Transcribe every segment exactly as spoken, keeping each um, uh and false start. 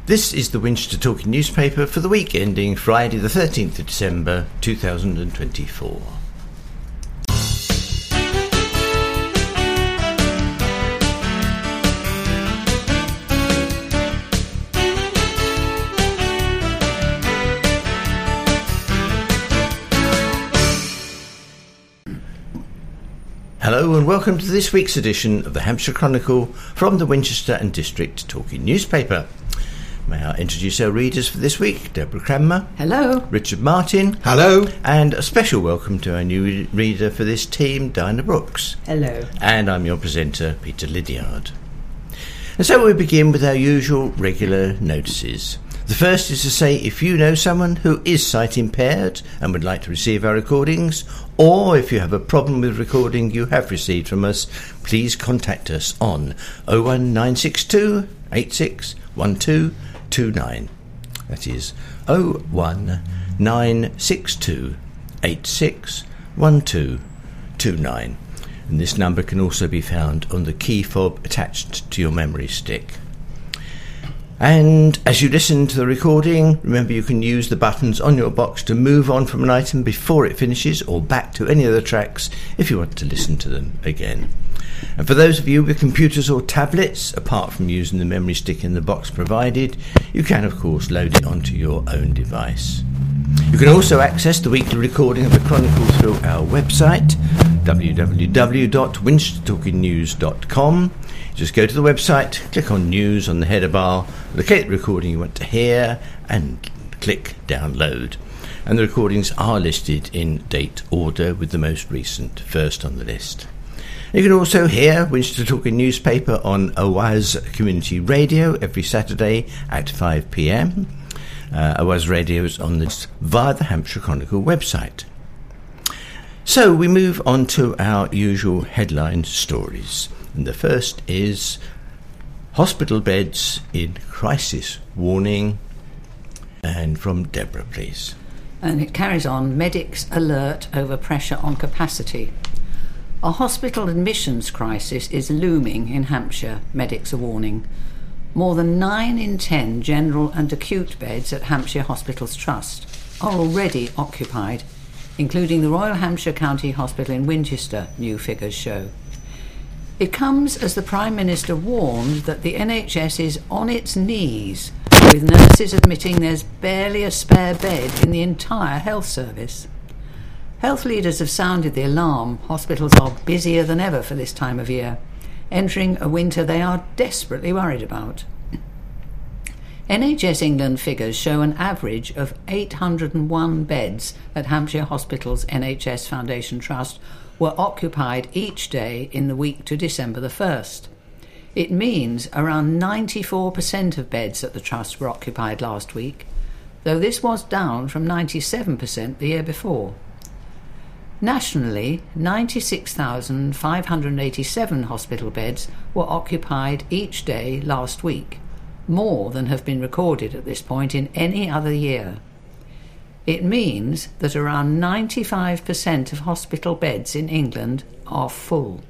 This is the Winchester Talking newspaper for the week ending Friday the thirteenth of December two thousand twenty-four. Hello and welcome to this week's edition of the Hampshire Chronicle from the Winchester and District Talking newspaper. May I introduce our readers for this week? Deborah Cranmer. Hello. Richard Martin. Hello. And a special welcome to our new reader for this team, Diana Brooks. Hello. And I'm your presenter, Peter Lydiard. And so we begin with our usual regular notices. The first is to say if you know someone who is sight impaired and would like to receive our recordings, or if you have a problem with recording you have received from us, please contact us on oh one nine six two eight six one two two nine. That is oh one nine six two eight six one two two nine. And this number can also be found on the key fob attached to your memory stick. And as you listen to the recording, remember you can use the buttons on your box to move on from an item before it finishes or back to any of the tracks if you want to listen to them again. And for those of you with computers or tablets, apart from using the memory stick in the box provided, you can of course load it onto your own device. You can also access the weekly recording of the Chronicle through our website, w w w dot winchester talking news dot com. Just go to the website, click on News on the header bar, locate the recording you want to hear, and click Download. And the recordings are listed in date order, with the most recent first on the list. You can also hear Winchester Talking newspaper on Owaz Community Radio every Saturday at five p m. Uh, Owaz Radio is on this via the Hampshire Chronicle website. So we move on to our usual headline stories. And the first is hospital beds in crisis warning. And from Deborah, please. And it carries on, medics alert over pressure on capacity. A hospital admissions crisis is looming in Hampshire, medics are warning. More than nine in ten general and acute beds at Hampshire Hospitals Trust are already occupied, including the Royal Hampshire County Hospital in Winchester, new figures show. It comes as the Prime Minister warned that the N H S is on its knees, with nurses admitting there's barely a spare bed in the entire health service. Health leaders have sounded the alarm. Hospitals are busier than ever for this time of year, entering a winter they are desperately worried about. N H S England figures show an average of eight hundred one beds at Hampshire Hospitals N H S Foundation Trust were occupied each day in the week to December the first. It means around ninety-four percent of beds at the Trust were occupied last week, though this was down from ninety-seven percent the year before. Nationally, ninety-six thousand five hundred eighty-seven hospital beds were occupied each day last week, more than have been recorded at this point in any other year. It means that around ninety-five percent of hospital beds in England are full.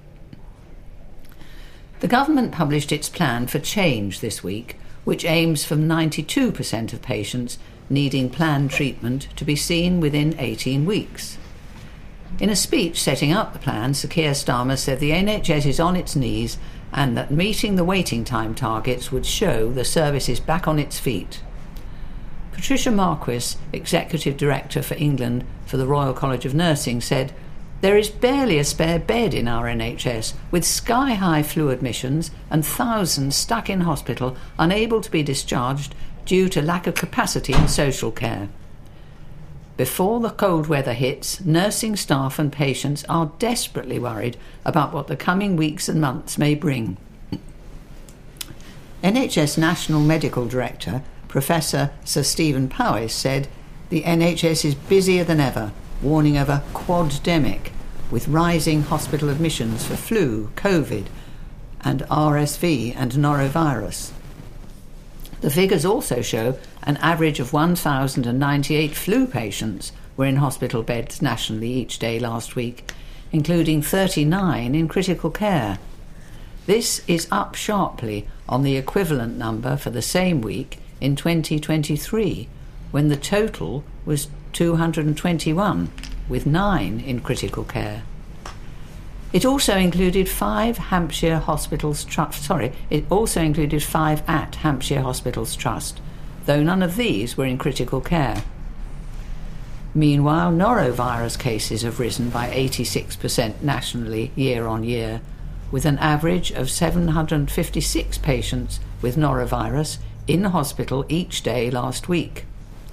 The government published its plan for change this week, which aims for ninety-two percent of patients needing planned treatment to be seen within eighteen weeks. In a speech setting up the plan, Sir Keir Starmer said the N H S is on its knees and that meeting the waiting time targets would show the service is back on its feet. Patricia Marquis, Executive Director for England for the Royal College of Nursing, said, "There is barely a spare bed in our N H S, with sky-high flu admissions and thousands stuck in hospital unable to be discharged due to lack of capacity in social care. Before the cold weather hits, nursing staff and patients are desperately worried about what the coming weeks and months may bring." N H S National Medical Director, Professor Sir Stephen Powis, said, "The N H S is busier than ever, warning of a quaddemic, with rising hospital admissions for flu, COVID, and R S V and norovirus. The figures also show an average of one thousand ninety-eight flu patients were in hospital beds nationally each day last week, including thirty-nine in critical care. This is up sharply on the equivalent number for the same week in twenty twenty-three, when the total was two hundred twenty-one, with nine in critical care. It also included five Hampshire Hospitals Trust. Sorry, it also included five at Hampshire Hospitals Trust, though none of these were in critical care. Meanwhile, norovirus cases have risen by eighty-six percent nationally year on year, with an average of seven hundred fifty-six patients with norovirus in hospital each day last week.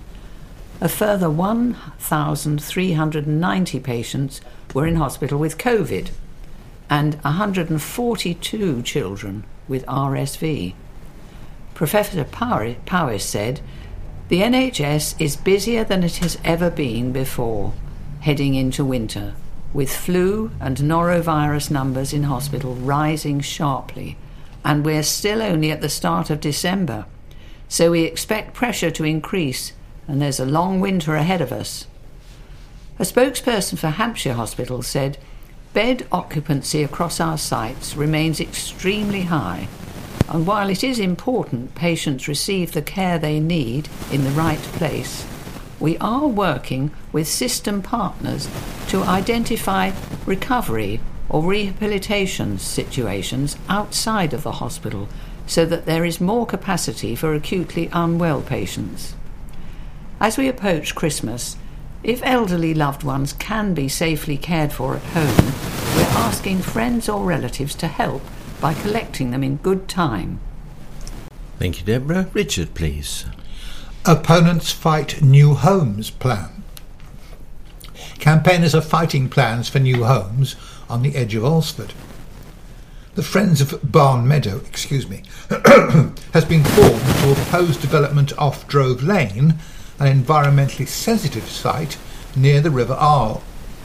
A further one thousand three hundred ninety patients were in hospital with COVID, and one hundred forty-two children with R S V. Professor Powis said, "The N H S is busier than it has ever been before, heading into winter, with flu and norovirus numbers in hospital rising sharply, and we're still only at the start of December, so we expect pressure to increase, and there's a long winter ahead of us." A spokesperson for Hampshire Hospital said, "Bed occupancy across our sites remains extremely high, and while it is important patients receive the care they need in the right place, we are working with system partners to identify recovery or rehabilitation situations outside of the hospital so that there is more capacity for acutely unwell patients. As we approach Christmas, if elderly loved ones can be safely cared for at home, we're asking friends or relatives to help by collecting them in good time." Thank you, Deborah. Richard, please. Opponents fight new homes plan. Campaigners are fighting plans for new homes on the edge of Alresford. The Friends of Barn Meadow, excuse me, has been formed to oppose development off Drove Lane, an environmentally sensitive site near the River Arle.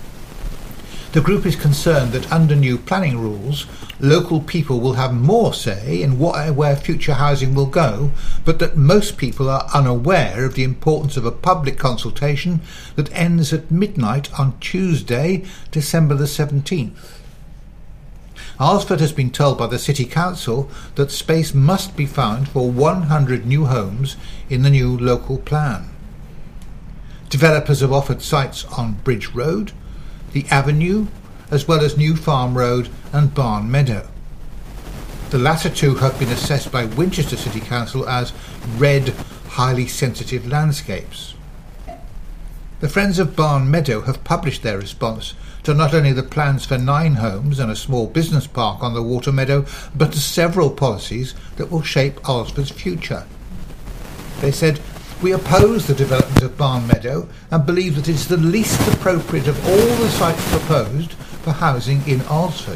The group is concerned that under new planning rules, local people will have more say in what, where future housing will go, but that most people are unaware of the importance of a public consultation that ends at midnight on Tuesday, December the seventeenth. Alresford has been told by the City Council that space must be found for one hundred new homes in the new local plan. Developers have offered sites on Bridge Road, the Avenue, as well as New Farm Road and Barn Meadow. The latter two have been assessed by Winchester City Council as red, highly sensitive landscapes. The Friends of Barn Meadow have published their response to not only the plans for nine homes and a small business park on the water meadow, but to several policies that will shape Alresford's future. They said, "We oppose the development of Barn Meadow and believe that it is the least appropriate of all the sites proposed for housing in Alresford."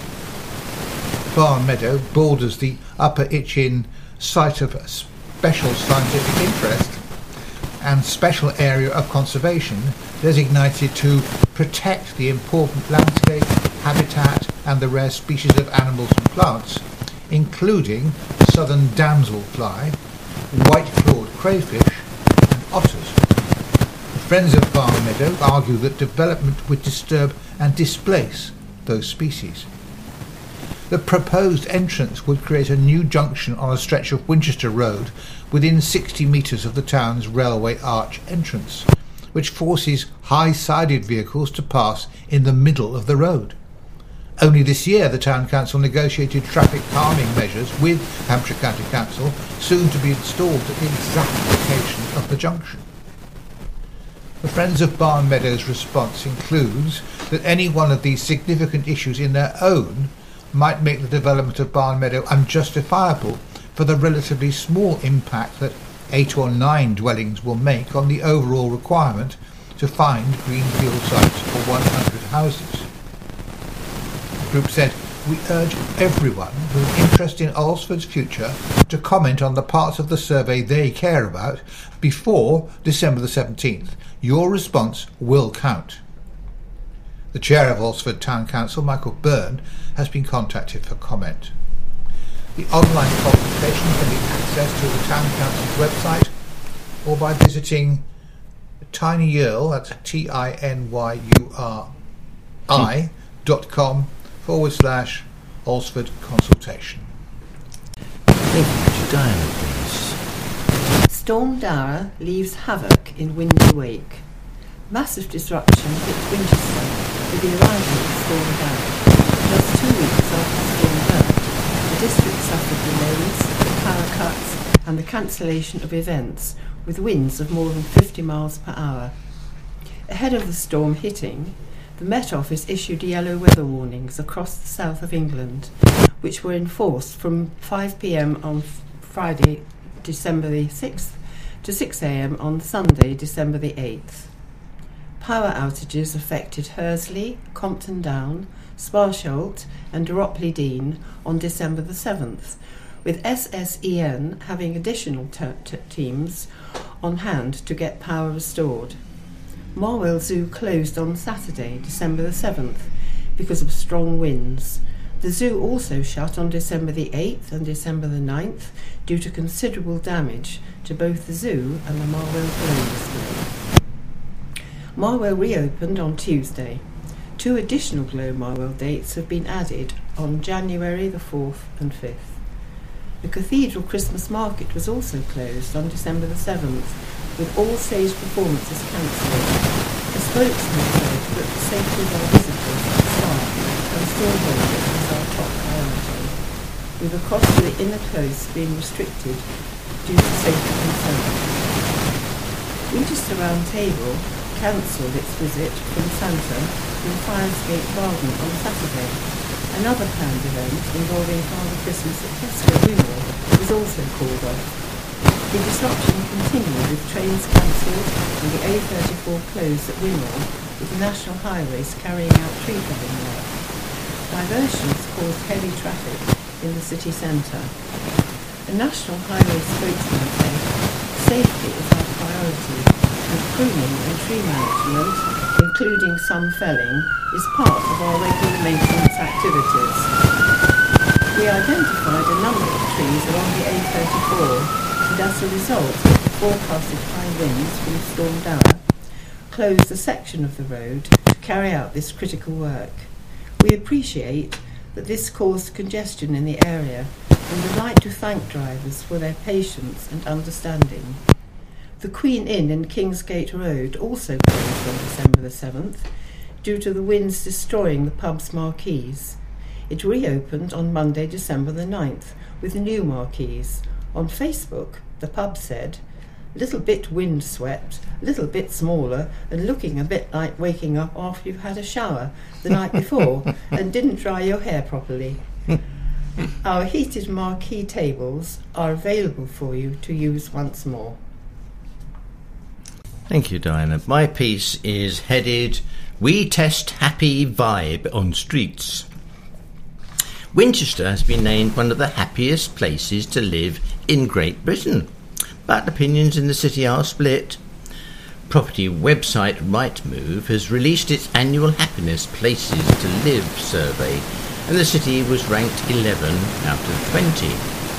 Barn Meadow borders the Upper Itchen site of special scientific interest and special area of conservation designated to protect the important landscape, habitat and the rare species of animals and plants, including southern damselfly, white-clawed crayfish and otters. The Friends of Barn Meadow argue that development would disturb and displace those species. The proposed entrance would create a new junction on a stretch of Winchester Road within sixty metres of the town's railway arch entrance, which forces high-sided vehicles to pass in the middle of the road. Only this year the Town Council negotiated traffic calming measures with Hampshire County Council, soon to be installed at the exact location of the junction. The Friends of Barn Meadow's response includes that any one of these significant issues in their own might make the development of Barn Meadow unjustifiable for the relatively small impact that eight or nine dwellings will make on the overall requirement to find greenfield sites for one hundred houses. The group said, "We urge everyone with an interest in Alresford's future to comment on the parts of the survey they care about before December the seventeenth. Your response will count." The chair of Alresford Town Council, Michael Byrne, has been contacted for comment. The online consultation can be accessed through the Town Council's website or by visiting tinyurl, that's T I N Y U R I dot com forward slash Alresford consultation. Thank you, Diana, please. Storm Dara leaves havoc in windy wake. Massive disruption hit Winchester with the arrival of Storm Dara. Just two weeks after Storm Bert, the district suffered delays, power cuts and the cancellation of events with winds of more than fifty miles per hour. Ahead of the storm hitting, the Met Office issued yellow weather warnings across the south of England, which were enforced from five p.m. on Friday, December the sixth, to six a.m. on Sunday, December the eighth. Power outages affected Hursley, Compton Down, Sparsholt and Doropley Dean on December the seventh, with S S E N having additional t- t- teams on hand to get power restored. Marwell Zoo closed on Saturday, December the seventh, because of strong winds. The zoo also shut on December the eighth and December the ninth due to considerable damage to both the zoo and the Marwell balloon display. Marwell reopened on Tuesday. Two additional Glow Marwell dates have been added on January the fourth and fifth. The Cathedral Christmas Market was also closed on December the seventh, with all stage performances cancelled. A spokesman said that the safety of our visitors, staff and stallholders is our top priority, with the cost of the inner close being restricted due to safety concerns. Winchester Round Table cancelled its visit from Santa in Firesgate Garden on Saturday. Another planned event involving Father Christmas at Tesco Wimmel was also called off. The disruption continued with trains cancelled and the A thirty-four closed at Wimmel, with the National Highways carrying out tree felling work. Diversions caused heavy traffic in the city centre. A National Highway spokesman said, "Safety is our priority, and pruning and tree management, including some felling, is part of our regular maintenance activities." We identified a number of trees along the A thirty-four, and as a result of the forecasted high winds from Storm Dara, closed a section of the road to carry out this critical work. We appreciate that this caused congestion in the area and would like to thank drivers for their patience and understanding. The Queen Inn in Kingsgate Road also closed on December the seventh due to the winds destroying the pub's marquees. It reopened on Monday, December the ninth, with new marquees. On Facebook, the pub said, "Little bit windswept, little bit smaller, and looking a bit like waking up after you've had a shower the night before and didn't dry your hair properly. Our heated marquee tables are available for you to use once more." Thank you, Diana. My piece is headed, "We Test Happy Vibe on Streets." Winchester has been named one of the happiest places to live in Great Britain, but opinions in the city are split. Property website Rightmove has released its annual Happiness Places to Live survey, and the city was ranked eleven out of twenty.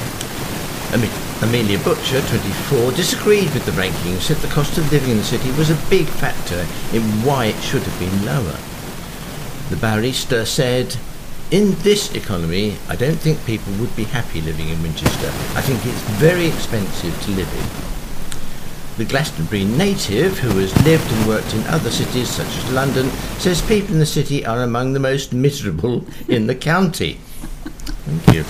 Amelia Butcher, twenty-four, disagreed with the ranking, said the cost of living in the city was a big factor in why it should have been lower. The barrister said, "In this economy, I don't think people would be happy living in Winchester. I think it's very expensive to live in." The Glastonbury native, who has lived and worked in other cities such as London, says people in the city are among the most miserable in the county. Thank you.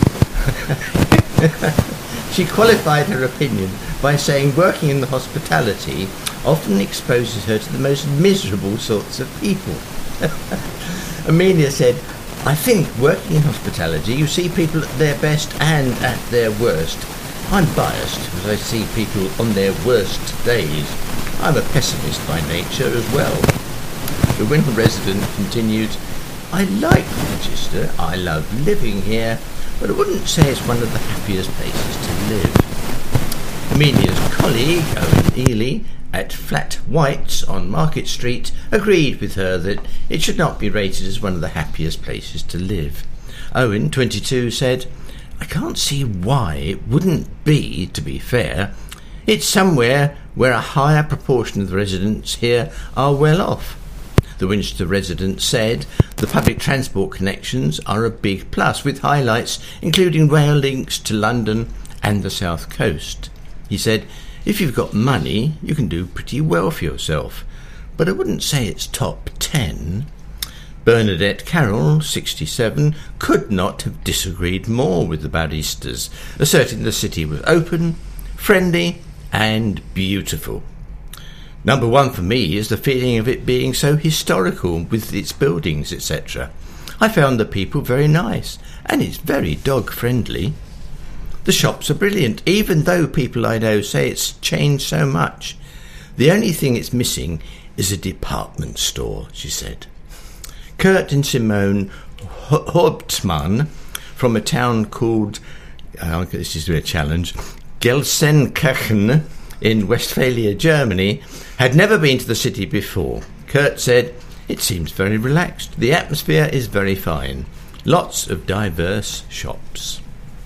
She qualified her opinion by saying working in the hospitality often exposes her to the most miserable sorts of people. Amelia said, "I think working in hospitality, you see people at their best and at their worst. I'm biased because I see people on their worst days. I'm a pessimist by nature as well." The Wimmel resident continued, "I like Winchester, I love living here, but I wouldn't say it's one of the happiest places to live." Amelia's colleague, Owen Ely, at Flat Whites on Market Street, agreed with her that it should not be rated as one of the happiest places to live. Owen, twenty-two, said, "I can't see why it wouldn't be, to be fair. It's somewhere where a higher proportion of the residents here are well off." The Winchester resident said the public transport connections are a big plus, with highlights including rail links to London and the south coast. He said, If you've got money, you can do pretty well for yourself, but I wouldn't say it's top ten. Bernadette Carroll, sixty-seven, could not have disagreed more with the Baudistas, asserting the city was open, friendly and beautiful. Number one for me is the feeling of it being so historical with its buildings, et cetera. I found the people very nice, and it's very dog-friendly. The shops are brilliant, even though people I know say it's changed so much. The only thing it's missing is a department store, she said. Kurt and Simone Hauptmann, from a town called, uh, this is a challenge, Gelsenkirchen in Westphalia, Germany, had never been to the city before. Kurt said, "It seems very relaxed. The atmosphere is very fine. Lots of diverse shops."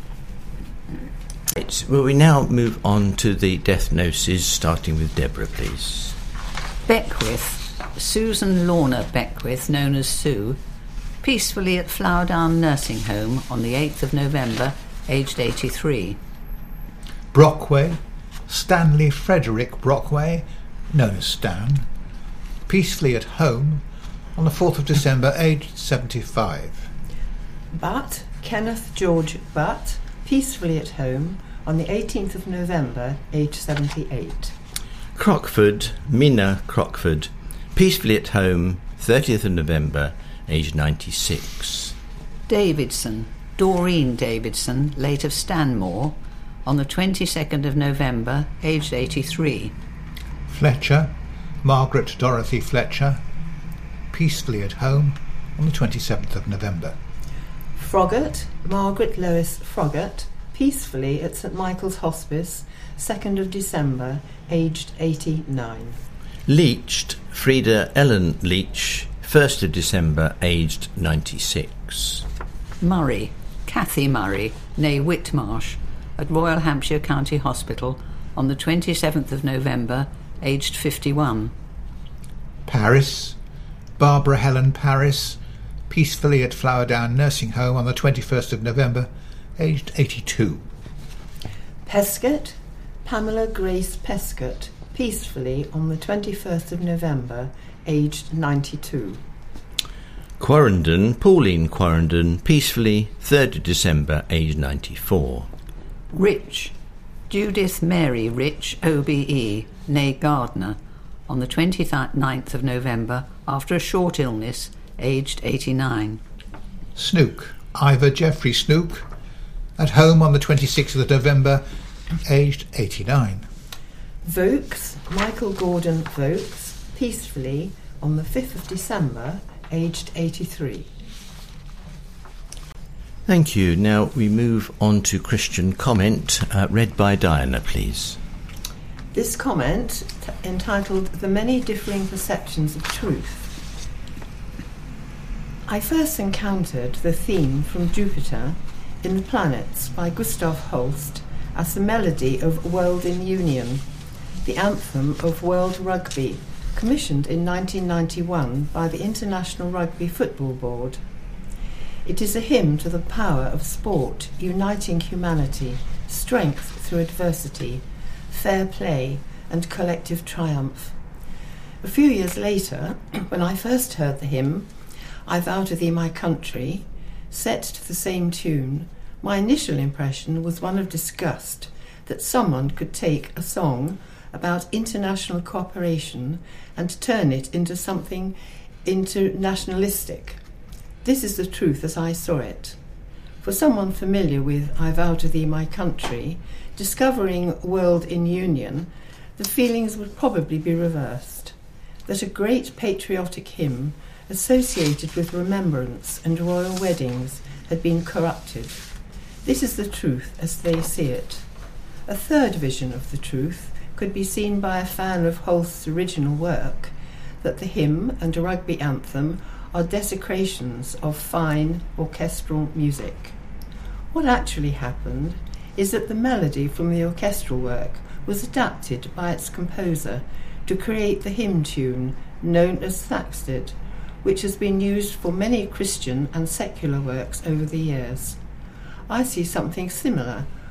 Right, well, we now move on to the death notices, starting with Deborah, please. Beckwith. Susan Lorna Beckwith, known as Sue, peacefully at Flowerdown Nursing Home on the eighth of November, aged eighty-three. Brockway. Stanley Frederick Brockway, known as Stan, peacefully at home on the fourth of December, aged seventy-five. Butt. Kenneth George Butt, peacefully at home on the eighteenth of November, aged seventy-eight. Crockford. Mina Crockford, peacefully at home, thirtieth of November, aged ninety-six. Davidson. Doreen Davidson, late of Stanmore, on the twenty-second of November, aged eighty-three. Fletcher. Margaret Dorothy Fletcher, peacefully at home on the twenty-seventh of November. Froggatt. Margaret Lois Froggatt, peacefully at St Michael's Hospice, second of December, aged eighty-nine. Leached. Frida Ellen Leach, first of December, aged ninety-six. Murray. Cathy Murray, née Whitmarsh, at Royal Hampshire County Hospital on the twenty-seventh of November, aged fifty-one. Paris. Barbara Helen Paris, peacefully at Flowerdown Nursing Home on the twenty-first of November, aged eighty-two. Pescott. Pamela Grace Pescott, peacefully on the twenty-first of November, aged ninety-two. Quarrendon. Pauline Quarrendon, peacefully, third of December, aged ninety-four. Rich. Judith Mary Rich, O B E, née Gardner, on the twenty-ninth of November, after a short illness, aged eighty-nine. Snook. Ivor Geoffrey Snook, at home on the twenty-sixth of November, aged eighty-nine. Vokes. Michael Gordon Vokes, peacefully on the fifth of December, aged eighty-three. Thank you. Now we move on to Christian comment, uh, read by Diana, please. This comment, t- entitled The Many Differing Perceptions of Truth. I first encountered the theme from Jupiter in The Planets by Gustav Holst as the melody of World in Union, the anthem of World Rugby, commissioned in nineteen ninety-one by the International Rugby Football Board. It is a hymn to the power of sport, uniting humanity, strength through adversity, fair play and collective triumph. A few years later, when I first heard the hymn, I Vow to Thee My Country, set to the same tune, my initial impression was one of disgust that someone could take a song about international cooperation and turn it into something internationalistic. This is the truth as I saw it. For someone familiar with I Vow to Thee My Country, discovering World in Union, the feelings would probably be reversed, that a great patriotic hymn associated with remembrance and royal weddings had been corrupted. This is the truth as they see it. A third vision of the truth could be seen by a fan of Holst's original work, that the hymn and a rugby anthem are desecrations of fine orchestral music. What actually happened is that the melody from the orchestral work was adapted by its composer to create the hymn tune known as Thaxted, which has been used for many Christian and secular works over the years. I see something similar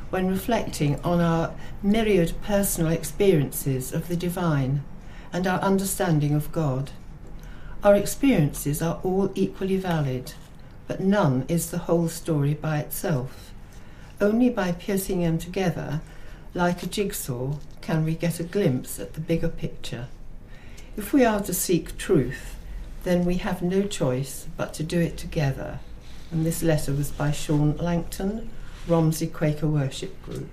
when reflecting on our myriad personal experiences of the divine and our understanding of God. Our experiences are all equally valid, but none is the whole story by itself. Only by piecing them together, like a jigsaw, can we get a glimpse at the bigger picture. If we are to seek truth, then we have no choice but to do it together. And this letter was by Sean Langton, Romsey Quaker Worship Group.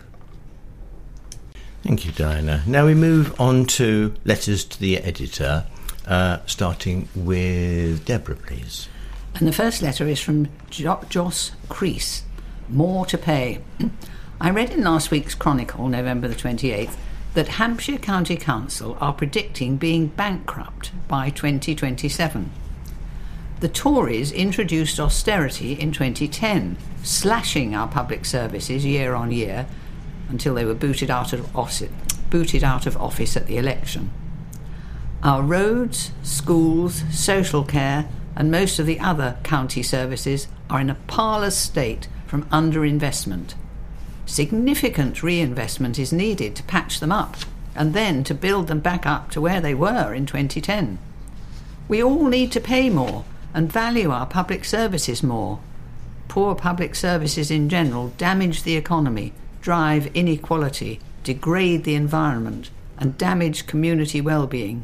Thank you, Diana. Now we move on to letters to the editor, uh, starting with Deborah, please. And the first letter is from jo- Joss Crease, More to Pay. I read in last week's Chronicle, November the twenty-eighth, that Hampshire County Council are predicting being bankrupt by twenty twenty-seven. The Tories introduced austerity in twenty ten, slashing our public services year on year until they were booted out of office, booted out of office at the election. Our roads, schools, social care and most of the other county services are in a parlous state from underinvestment. Significant reinvestment is needed to patch them up and then to build them back up to where they were in twenty ten. We all need to pay more and value our public services more. Poor public services in general damage the economy, drive inequality, degrade the environment and damage community well-being.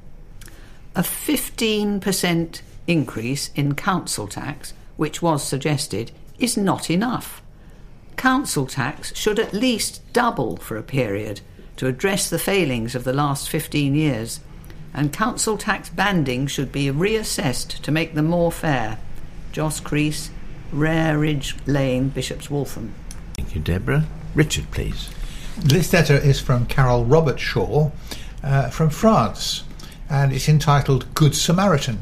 A fifteen percent increase in council tax, which was suggested, is not enough. Council tax should at least double for a period to address the failings of the last fifteen years, and council tax banding should be reassessed to make them more fair. Joss Crease, Rare Ridge Lane, Bishop's Waltham. Thank you, Deborah. Richard, please. This letter is from Carol Robert Shaw uh, from France, and it's entitled Good Samaritan.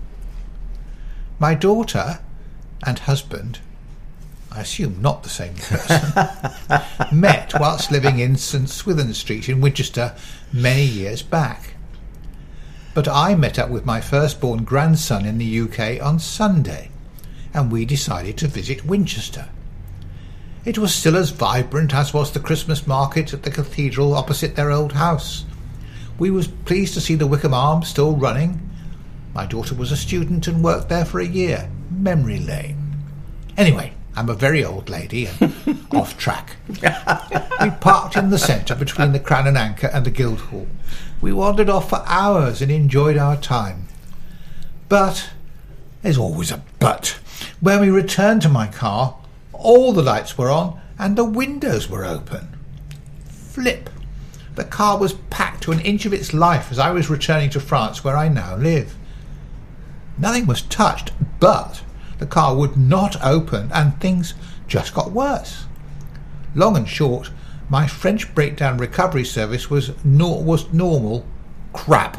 My daughter and husband, I assume not the same person, met whilst living in St Swithin Street in Winchester many years back. But I met up with my firstborn grandson in the U K on Sunday, and we decided to visit Winchester. It was still as vibrant as was the Christmas market at the cathedral opposite their old house. We were pleased to see the Wickham Arms still running. My daughter was a student and worked there for a year. Memory lane. Anyway, I'm a very old lady and off track. We parked in the centre between the Crown and Anchor and the Guildhall. We wandered off for hours and enjoyed our time. But, there's always a but, when we returned to my car, all the lights were on and the windows were open. Flip. The car was packed to an inch of its life as I was returning to France, where I now live. Nothing was touched, but the car would not open and things just got worse. Long and short, my French breakdown recovery service was nor- was normal crap.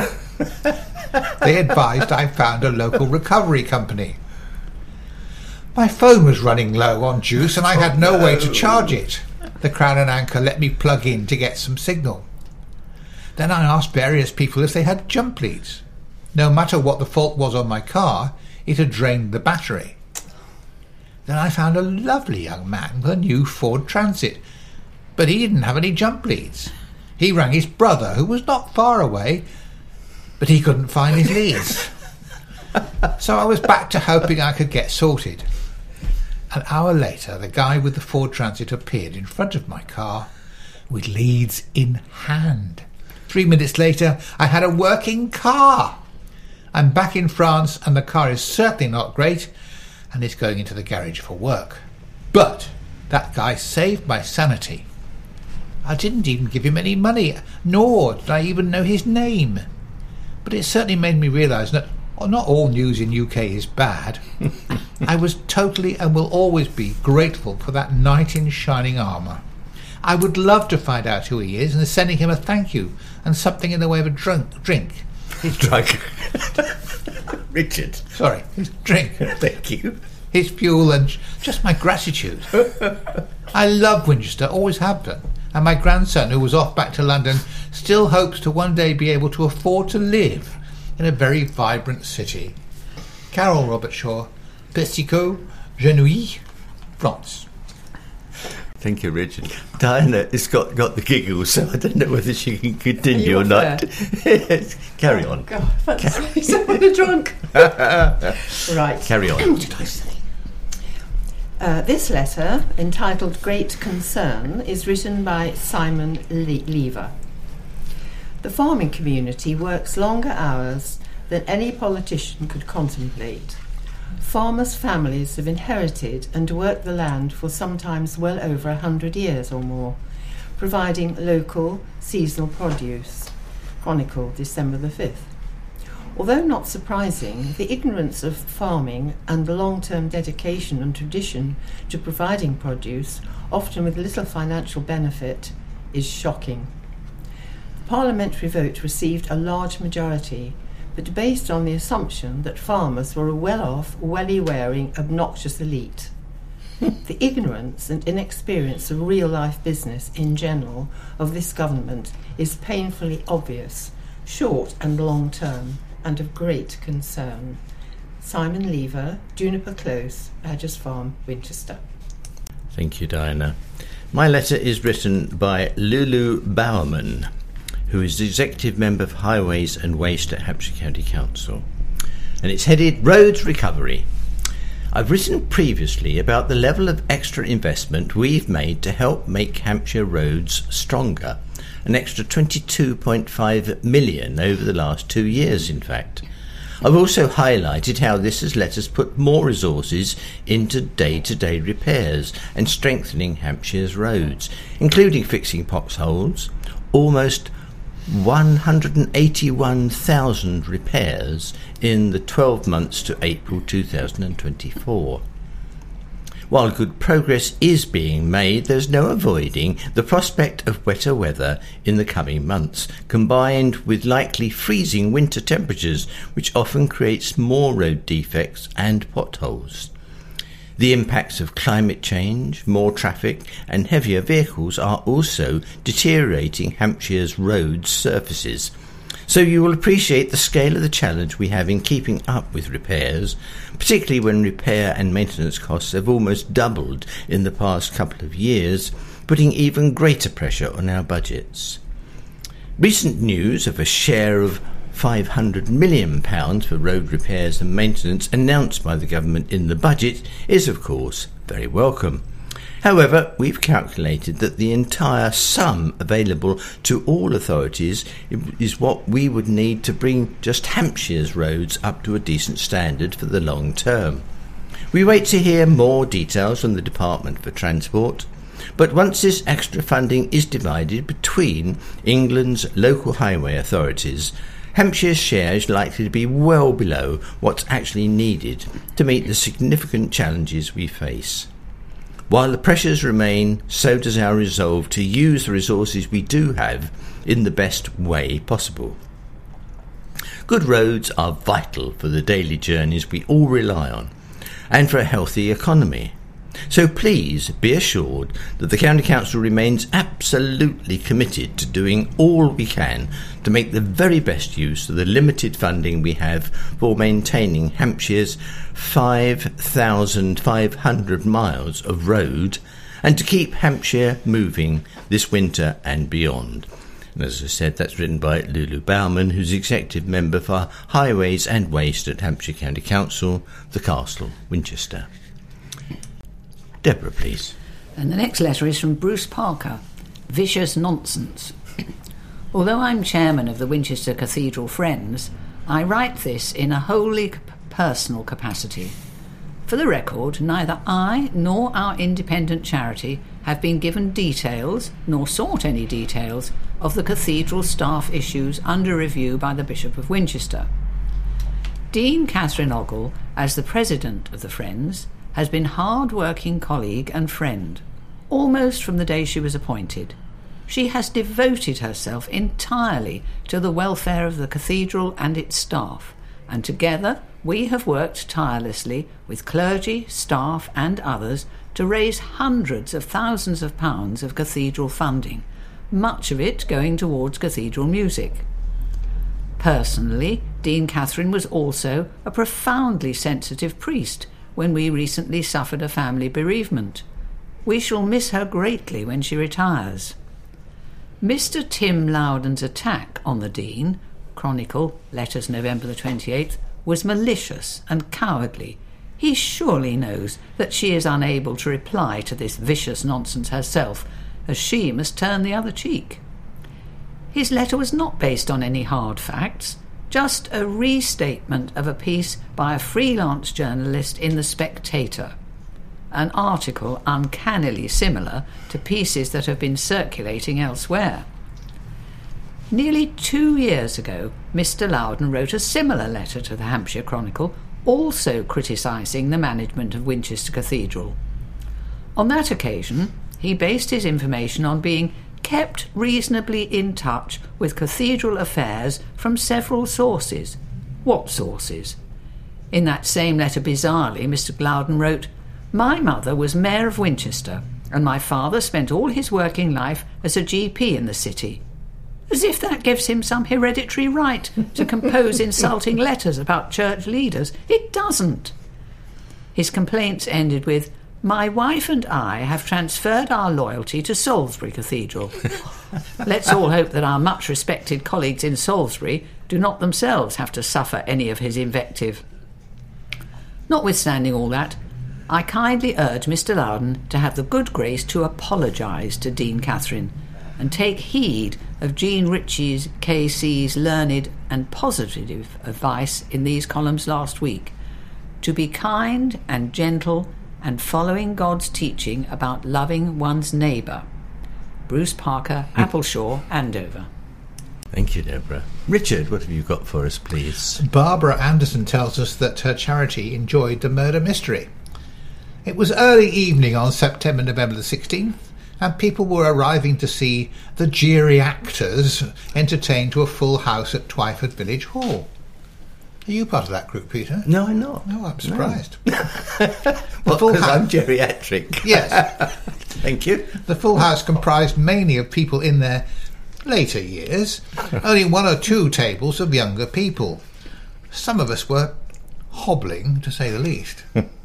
They advised I found a local recovery company. My phone was running low on juice and I had no way to charge it. The Crown and Anchor let me plug in to get some signal. Then I asked various people if they had jump leads. No matter what the fault was on my car, it had drained the battery. Then I found a lovely young man with a new Ford Transit, but he didn't have any jump leads. He rang his brother, who was not far away, but he couldn't find his leads. So I was back to hoping I could get sorted. An hour later, the guy with the Ford Transit appeared in front of my car with leads in hand. Three minutes later, I had a working car. I'm back in France and the car is certainly not great and is going into the garage for work. But that guy saved my sanity. I didn't even give him any money, nor did I even know his name. But it certainly made me realise that not all news in U K is bad. I was totally and will always be grateful for that knight in shining armour. I would love to find out who he is and sending him a thank you and something in the way of a drunk, drink. His drink. Richard. Sorry, his drink. Thank you. His fuel and just my gratitude. I love Winchester, always have done. And my grandson, who was off back to London, still hopes to one day be able to afford to live in a very vibrant city. Carol Robert Shaw, Pessico, Genouille, France. Thank you, Richard. Diana has got, got the giggles, so I don't know whether she can continue or not. Carry oh, on. God, that's so drunk. Right. Carry on. What did I say? Uh, this letter, entitled Great Concern, is written by Simon Le- Lever. The farming community works longer hours than any politician could contemplate. Farmers' families have inherited and worked the land for sometimes well over a hundred years or more, providing local, seasonal produce. Chronicle, December the fifth. Although not surprising, the ignorance of farming and the long-term dedication and tradition to providing produce, often with little financial benefit, is shocking. The parliamentary vote received a large majority, but based on the assumption that farmers were a well-off, welly-wearing, obnoxious elite. The ignorance and inexperience of real-life business in general of this government is painfully obvious, short and long-term, and of great concern. Simon Lever, Juniper Close, Badger's Farm, Winchester. Thank you, Diana. My letter is written by Lulu Bowerman, who is the Executive Member for Highways and Waste at Hampshire County Council. And it's headed Roads Recovery. I've written previously about the level of extra investment we've made to help make Hampshire roads stronger. An extra twenty-two point five million over the last two years, in fact. I've also highlighted how this has let us put more resources into day-to-day repairs and strengthening Hampshire's roads, including fixing potholes, almost one hundred eighty-one thousand repairs in the twelve months to April two thousand twenty-four. While good progress is being made, there's no avoiding the prospect of wetter weather in the coming months, combined with likely freezing winter temperatures, which often creates more road defects and potholes. The impacts of climate change, more traffic and heavier vehicles are also deteriorating Hampshire's road surfaces. So you will appreciate the scale of the challenge we have in keeping up with repairs, particularly when repair and maintenance costs have almost doubled in the past couple of years, putting even greater pressure on our budgets. Recent news of a share of five hundred million pounds for road repairs and maintenance announced by the government in the budget is, of course, very welcome. However, we've calculated that the entire sum available to all authorities is what we would need to bring just Hampshire's roads up to a decent standard for the long term. We wait to hear more details from the Department for Transport, but once this extra funding is divided between England's local highway authorities, Hampshire's share is likely to be well below what's actually needed to meet the significant challenges we face. While the pressures remain, so does our resolve to use the resources we do have in the best way possible. Good roads are vital for the daily journeys we all rely on, and for a healthy economy. So please be assured that the County Council remains absolutely committed to doing all we can to make the very best use of the limited funding we have for maintaining Hampshire's five thousand five hundred miles of road and to keep Hampshire moving this winter and beyond. And as I said, that's written by Lulu Bowman, who's Executive Member for Highways and Waste at Hampshire County Council, the Castle, Winchester. Deborah, please. And the next letter is from Bruce Parker, Vicious Nonsense. Although I'm chairman of the Winchester Cathedral Friends, I write this in a wholly personal capacity. For the record, neither I nor our independent charity have been given details, nor sought any details, of the cathedral staff issues under review by the Bishop of Winchester. Dean Catherine Ogle, as the president of the Friends, has been hard-working colleague and friend, almost from the day she was appointed. She has devoted herself entirely to the welfare of the cathedral and its staff, and together we have worked tirelessly with clergy, staff and others to raise hundreds of thousands of pounds of cathedral funding, much of it going towards cathedral music. Personally, Dean Catherine was also a profoundly sensitive priest when we recently suffered a family bereavement. We shall miss her greatly when she retires. Mister Tim Loudon's attack on the Dean, Chronicle, letters November the twenty-eighth, was malicious and cowardly. He surely knows that she is unable to reply to this vicious nonsense herself, as she must turn the other cheek. His letter was not based on any hard facts, just a restatement of a piece by a freelance journalist in The Spectator, an article uncannily similar to pieces that have been circulating elsewhere. Nearly two years ago, Mister Loudon wrote a similar letter to the Hampshire Chronicle, also criticising the management of Winchester Cathedral. On that occasion, he based his information on being kept reasonably in touch with cathedral affairs from several sources. What sources? In that same letter, bizarrely, Mister Loudon wrote, "My mother was Mayor of Winchester, and my father spent all his working life as a G P in the city." As if that gives him some hereditary right to compose insulting letters about church leaders. It doesn't. His complaints ended with, "My wife and I have transferred our loyalty to Salisbury Cathedral." Let's all hope that our much respected colleagues in Salisbury do not themselves have to suffer any of his invective. Notwithstanding all that, I kindly urge Mister Loudon to have the good grace to apologise to Dean Catherine and take heed of Jean Ritchie's K C's learned and positive advice in these columns last week, to be kind and gentle and following God's teaching about loving one's neighbour. Bruce Parker, Appleshaw, Andover. Thank you, Deborah. Richard, what have you got for us, please? Barbara Anderson tells us that her charity enjoyed the murder mystery. It was early evening on September November the sixteenth, and people were arriving to see the Jeery actors entertained to a full house at Twyford Village Hall. Are you part of that group, Peter? No, I'm not. No, I'm surprised. No. Well, because I'm geriatric. Yes. Thank you. The full house comprised mainly of people in their later years, only one or two tables of younger people. Some of us were hobbling, to say the least.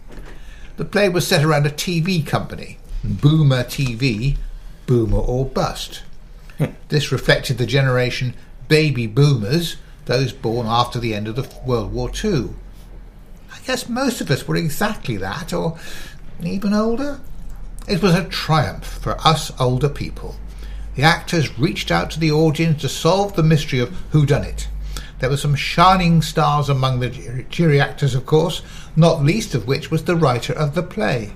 The play was set around a T V company, Boomer T V, Boomer or Bust. This reflected the generation baby boomers, those born after the end of the World War Two. I guess most of us were exactly that, or even older. It was a triumph for us older people. The actors reached out to the audience to solve the mystery of whodunit. There were some shining stars among the jury actors, of course, not least of which was the writer of the play.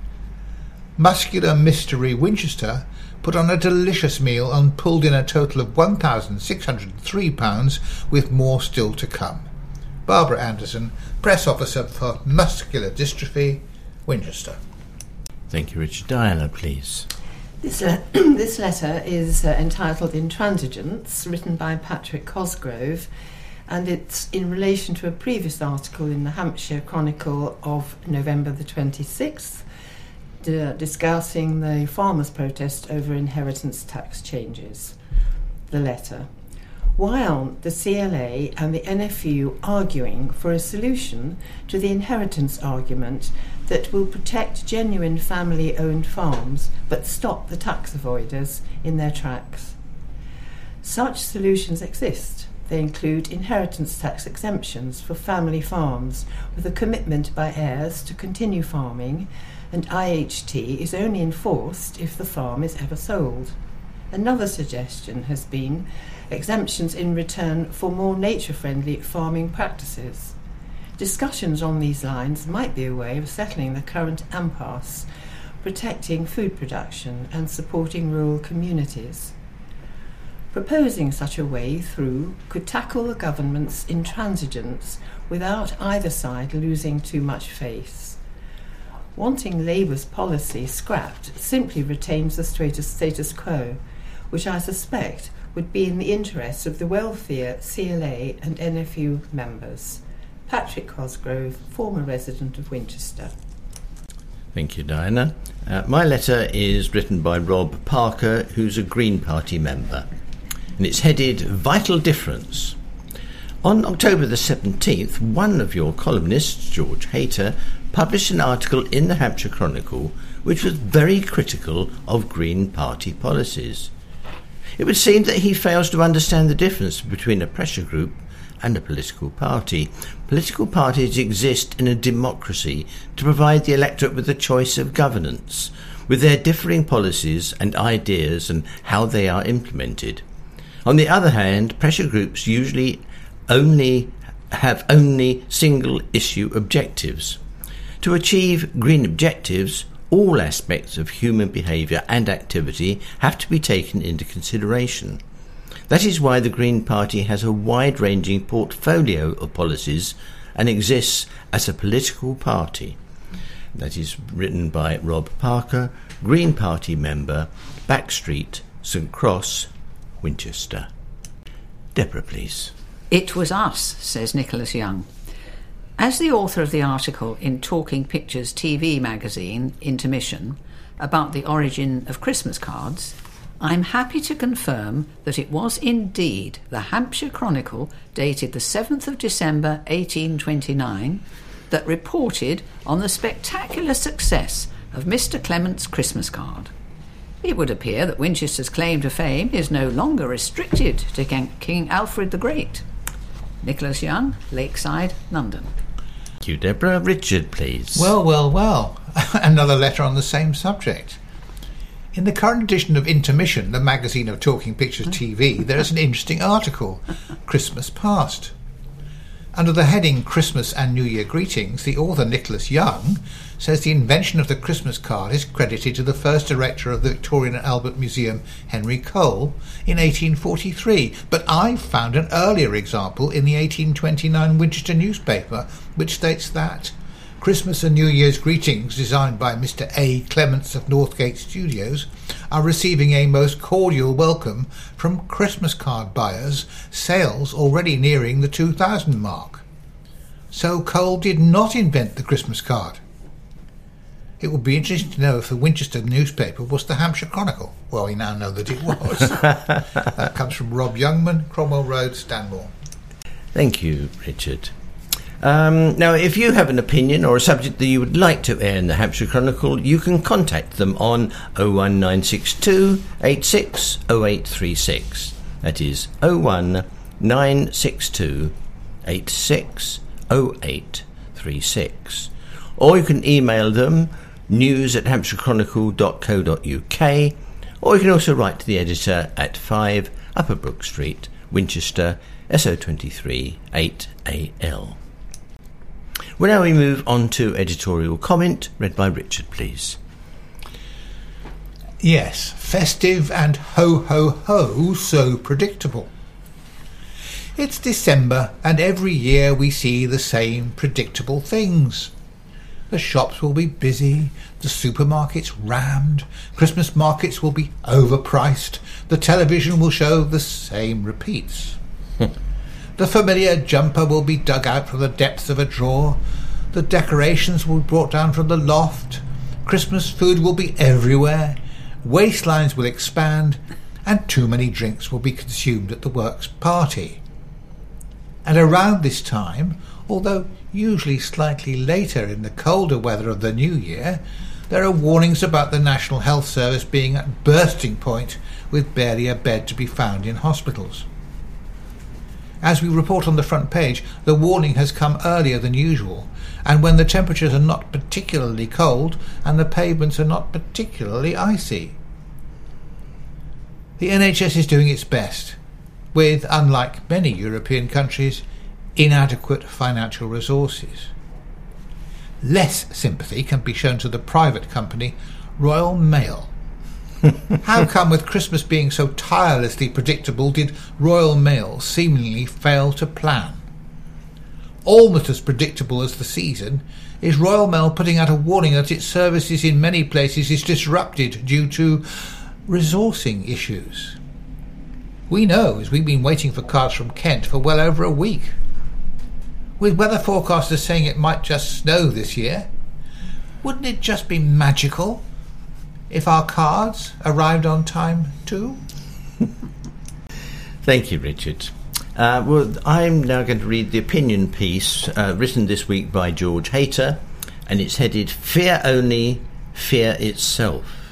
Muscular Mystery Winchester put on a delicious meal and pulled in a total of one thousand six hundred three pounds, with more still to come. Barbara Anderson, Press Officer for Muscular Dystrophy, Winchester. Thank you, Richard. Diana, please. This, le- this letter is uh, entitled Intransigence, written by Patrick Cosgrove, and it's in relation to a previous article in the Hampshire Chronicle of November the twenty-sixth, d- discussing the farmers' protest over inheritance tax changes. The letter. Why aren't the C L A and the N F U arguing for a solution to the inheritance argument that will protect genuine family-owned farms but stop the tax avoiders in their tracks? Such solutions exist. They include inheritance tax exemptions for family farms with a commitment by heirs to continue farming, and I H T is only enforced if the farm is ever sold. Another suggestion has been exemptions in return for more nature-friendly farming practices. Discussions on these lines might be a way of settling the current impasse, protecting food production and supporting rural communities. Proposing such a way through could tackle the government's intransigence without either side losing too much face. Wanting Labour's policy scrapped simply retains the status, status quo, which I suspect would be in the interests of the wealthier C L A and N F U members. Patrick Cosgrove, former resident of Winchester. Thank you, Diana. Uh, my letter is written by Rob Parker, who's a Green Party member, and it's headed Vital Difference. On October the seventeenth, one of your columnists, George Hayter, published an article in the Hampshire Chronicle which was very critical of Green Party policies. It would seem that he fails to understand the difference between a pressure group and a political party. Political parties exist in a democracy to provide the electorate with a choice of governance, with their differing policies and ideas and how they are implemented. On the other hand, pressure groups usually only have only single-issue objectives. To achieve green objectives, all aspects of human behaviour and activity have to be taken into consideration. That is why the Green Party has a wide-ranging portfolio of policies and exists as a political party. That is written by Rob Parker, Green Party member, Backstreet, St Cross, Winchester. Deborah, please. It was us, says Nicholas Young. As the author of the article in Talking Pictures T V magazine, Intermission, about the origin of Christmas cards, I'm happy to confirm that it was indeed the Hampshire Chronicle, dated the seventh of December eighteen twenty-nine, that reported on the spectacular success of Mister Clement's Christmas card. It would appear that Winchester's claim to fame is no longer restricted to King Alfred the Great. Nicholas Young, Lakeside, London. Thank you, Deborah. Richard, please. Well, well, well. Another letter on the same subject. In the current edition of Intermission, the magazine of Talking Pictures T V, there is an interesting article, Christmas Past. Under the heading Christmas and New Year Greetings, the author Nicholas Young says the invention of the Christmas card is credited to the first director of the Victoria and Albert Museum, Henry Cole, in eighteen forty-three. But I've found an earlier example in the eighteen twenty-nine Winchester newspaper, which states that Christmas and New Year's greetings, designed by Mister A. Clements of Northgate Studios, are receiving a most cordial welcome from Christmas card buyers, sales already nearing the two thousand mark. So Cole did not invent the Christmas card. It would be interesting to know if the Winchester newspaper was the Hampshire Chronicle. Well, we now know that it was. That comes from Rob Youngman, Cromwell Road, Stanmore. Thank you, Richard. Um, now, if you have an opinion or a subject that you would like to air in the Hampshire Chronicle, you can contact them on oh one nine six two eight six oh eight three six. That is oh one nine six two eight six oh eight three six. Or you can email them news at hampshire chronicle dot co dot uk, or you can also write to the editor at five Upper Brook Street, Winchester, S O twenty-three eight A L. Well, now we move on to editorial comment, read by Richard, please. Yes, festive and ho-ho-ho, so predictable. It's December, and every year we see the same predictable things. The shops will be busy, the supermarkets rammed, Christmas markets will be overpriced, the television will show the same repeats. The familiar jumper will be dug out from the depths of a drawer, the decorations will be brought down from the loft, Christmas food will be everywhere, waistlines will expand, and too many drinks will be consumed at the works party. And around this time, although usually slightly later in the colder weather of the new year, there are warnings about the National Health Service being at bursting point with barely a bed to be found in hospitals. As we report on the front page, the warning has come earlier than usual, and when the temperatures are not particularly cold and the pavements are not particularly icy. The N H S is doing its best, with, unlike many European countries, inadequate financial resources. Less sympathy can be shown to the private company Royal Mail. How come, with Christmas being so tirelessly predictable, did Royal Mail seemingly fail to plan? Almost as predictable as the season is Royal Mail putting out a warning that its services in many places is disrupted due to resourcing issues. We know, as we've been waiting for cards from Kent for well over a week. With weather forecasters saying it might just snow this year, wouldn't it just be magical if our cards arrived on time too? Thank you, Richard. Uh, well, I'm now going to read the opinion piece uh, written this week by George Hayter, and it's headed Fear Only, fear itself.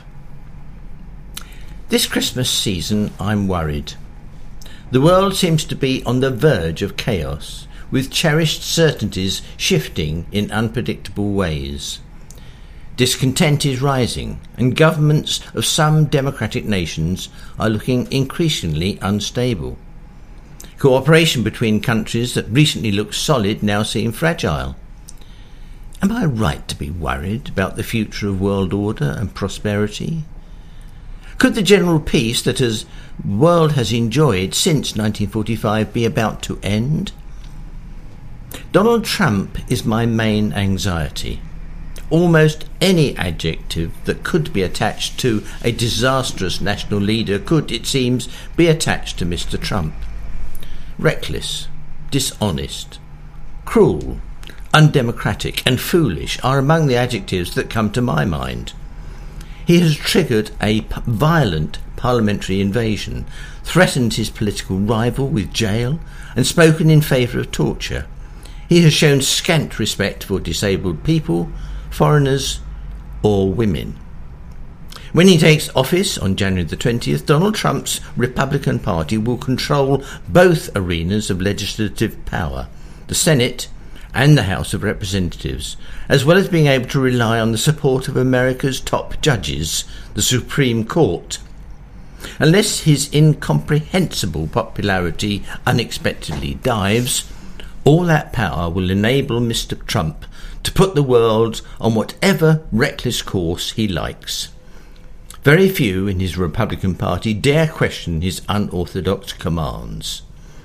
This Christmas season I'm worried. The world seems to be on the verge of chaos, with cherished certainties shifting in unpredictable ways. Discontent is rising, and governments of some democratic nations are looking increasingly unstable. Cooperation between countries that recently looked solid now seem fragile. Am I right to be worried about the future of world order and prosperity? Could the general peace that the world has enjoyed since nineteen forty-five be about to end? Donald Trump is my main anxiety. Almost any adjective that could be attached to a disastrous national leader could, it seems, be attached to Mister Trump. Reckless, dishonest, cruel, undemocratic and foolish are among the adjectives that come to my mind. He has triggered a p- violent parliamentary invasion, threatened his political rival with jail, and spoken in favour of torture. He has shown scant respect for disabled people, foreigners or women. When he takes office on January the twentieth, Donald Trump's Republican Party will control both arenas of legislative power, the Senate and the House of Representatives, as well as being able to rely on the support of America's top judges, the Supreme Court. Unless his incomprehensible popularity unexpectedly dives, all that power will enable Mister Trump to put the world on whatever reckless course he likes. Very few in his Republican Party dare question his unorthodox commands.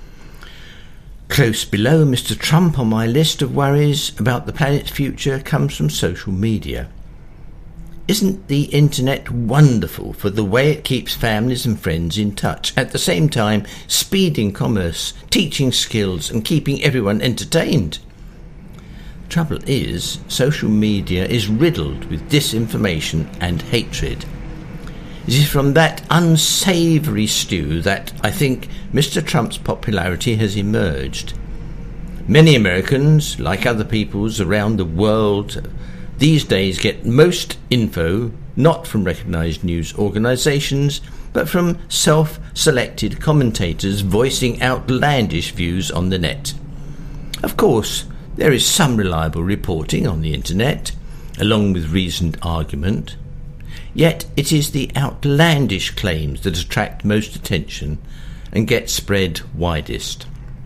Close below Mister Trump on my list of worries about the planet's future comes from social media. Isn't the internet wonderful for the way it keeps families and friends in touch, at the same time speeding commerce, teaching skills and keeping everyone entertained? Trouble is, social media is riddled with disinformation and hatred. It is from that unsavoury stew that, I think, Mister Trump's popularity has emerged. Many Americans, like other peoples around the world, these days get most info not from recognised news organisations, but from self-selected commentators voicing outlandish views on the net. Of course, there is some reliable reporting on the internet, along with reasoned argument. Yet it is the outlandish claims that attract most attention and get spread widest.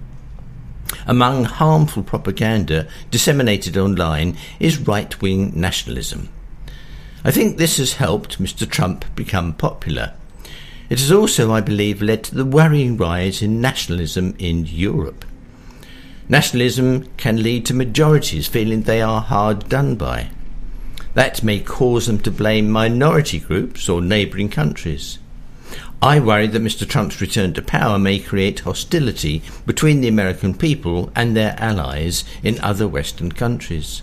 Among harmful propaganda disseminated online is right-wing nationalism. I think this has helped Mister Trump become popular. It has also, I believe, led to the worrying rise in nationalism in Europe. Nationalism can lead to majorities feeling they are hard done by. That may cause them to blame minority groups or neighbouring countries. I worry that Mister Trump's return to power may create hostility between the American people and their allies in other Western countries.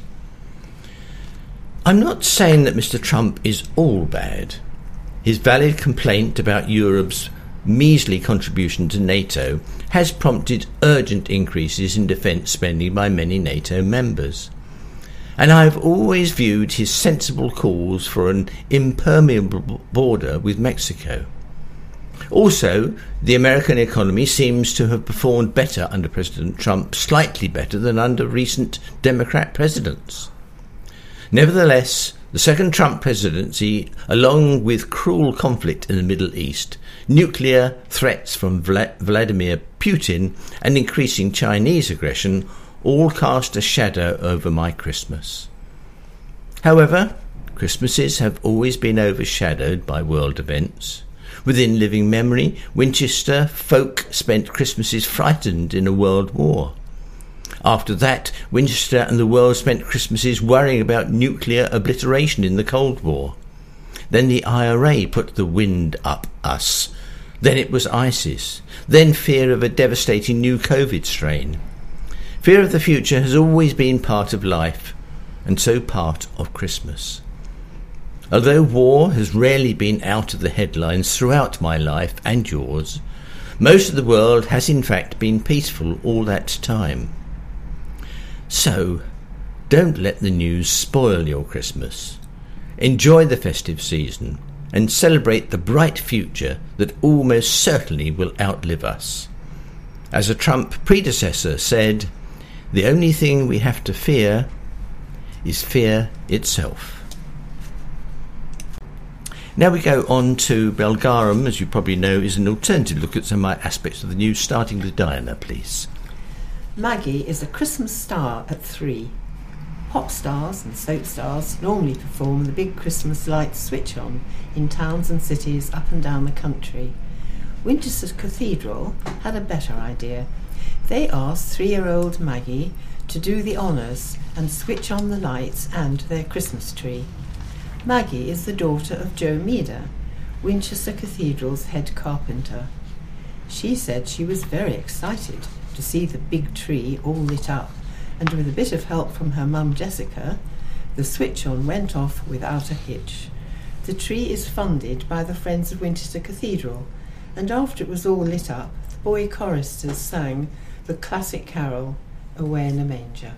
I'm not saying that Mister Trump is all bad. His valid complaint about Europe's measly contribution to NATO has prompted urgent increases in defence spending by many NATO members. And I have always viewed his sensible calls for an impermeable border with Mexico. Also, the American economy seems to have performed better under President Trump, slightly better than under recent Democrat presidents. Nevertheless, the second Trump presidency, along with cruel conflict in the Middle East, nuclear threats from Vla- Vladimir Putin, and increasing Chinese aggression, all cast a shadow over my Christmas. However, Christmases have always been overshadowed by world events. Within living memory, Winchester folk spent Christmases frightened in a world war. After that, Winchester and the world spent Christmases worrying about nuclear obliteration in the Cold War. Then the I R A put the wind up us. Then it was ISIS. Then fear of a devastating new COVID strain. Fear of the future has always been part of life, and so part of Christmas. Although war has rarely been out of the headlines throughout my life and yours, most of the world has in fact been peaceful all that time. So, don't let the news spoil your Christmas. enjoy the festive season, and celebrate the bright future that almost certainly will outlive us. As a Trump predecessor said, the only thing we have to fear is fear itself. Now we go on to Belgarum. As you probably know, is an alternative look at some aspects of the news, starting with Diana, please. Maggie is a Christmas star at three. Pop stars and soap stars normally perform the big Christmas lights switch on in towns and cities up and down the country. Winchester Cathedral had a better idea. They asked three-year-old Maggie to do the honours and switch on the lights and their Christmas tree. Maggie is the daughter of Joe Meader, Winchester Cathedral's head carpenter. She said she was very excited to see the big tree all lit up, and with a bit of help from her mum Jessica, the switch-on went off without a hitch. The tree is funded by the Friends of Winchester Cathedral, and after it was all lit up, the boy choristers sang the classic carol, Away in a Manger.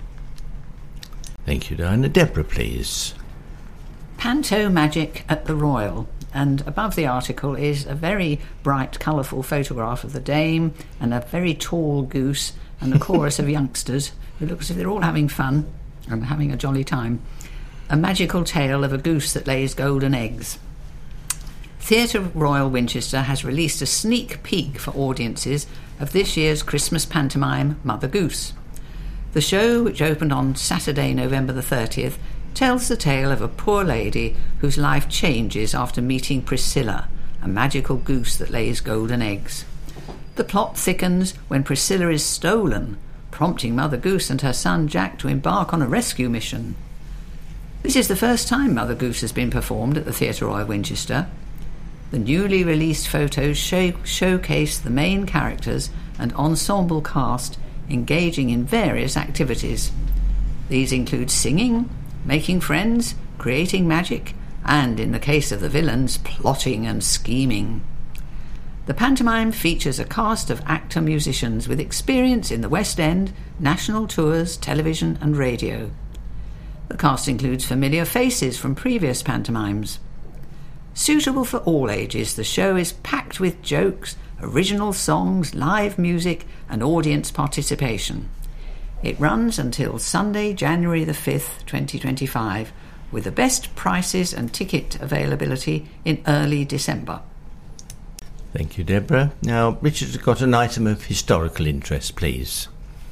Thank you, Diana. Deborah, please. Panto Magic at the Royal, and above the article is a very bright, colourful photograph of the dame and a very tall goose and a chorus of youngsters who look as if they're all having fun and having a jolly time. A magical tale of a goose that lays golden eggs. Theatre Royal Winchester has released a sneak peek for audiences of this year's Christmas pantomime Mother Goose. The show, which opened on Saturday, November the thirtieth, tells the tale of a poor lady whose life changes after meeting Priscilla, a magical goose that lays golden eggs. The plot thickens when Priscilla is stolen, prompting Mother Goose and her son Jack to embark on a rescue mission. This is the first time Mother Goose has been performed at the Theatre Royal Winchester. The newly released photos show- showcase the main characters and ensemble cast engaging in various activities. These include singing, making friends, creating magic, and, in the case of the villains, plotting and scheming. The pantomime features a cast of actor-musicians with experience in the West End, national tours, television and radio. The cast includes familiar faces from previous pantomimes. Suitable for all ages, the show is packed with jokes, original songs, live music and audience participation. It runs until Sunday, January the fifth, twenty twenty-five, with the best prices and ticket availability in early December. Thank you, Deborah. Now, Richard's got an item of historical interest, please.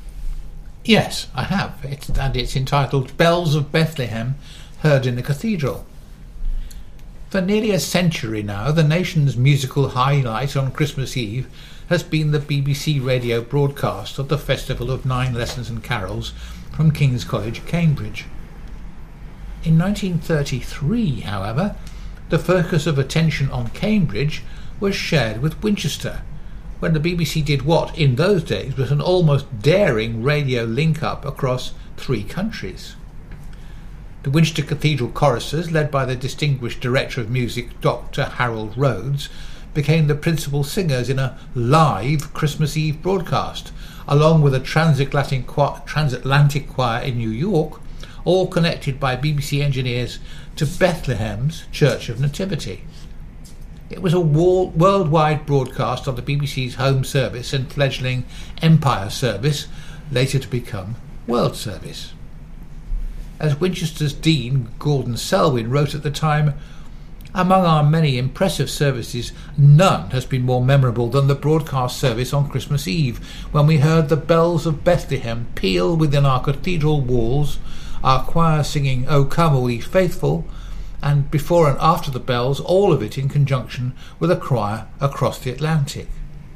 Yes, I have, it's, and it's entitled Bells of Bethlehem Heard in the Cathedral. For nearly a century now, the nation's musical highlight on Christmas Eve has been the B B C radio broadcast of the Festival of Nine Lessons and Carols from King's College, Cambridge. In nineteen thirty-three, however, the focus of attention on Cambridge was shared with Winchester, when the B B C did what, in those days, was an almost daring radio link-up across three countries. The Winchester Cathedral choristers, led by the distinguished Director of Music, Doctor Harold Rhodes, became the principal singers in a live Christmas Eve broadcast, along with a transatlantic choir, transatlantic choir in New York, all connected by B B C engineers to Bethlehem's Church of Nativity. It was a worldwide broadcast on the B B C's home service and fledgling Empire service, later to become World Service. As Winchester's Dean, Gordon Selwyn, wrote at the time, "Among our many impressive services, none has been more memorable than the broadcast service on Christmas Eve, when we heard the bells of Bethlehem peal within our cathedral walls, our choir singing O Come All Ye Faithful, and before and after the bells, all of it in conjunction with a choir across the Atlantic."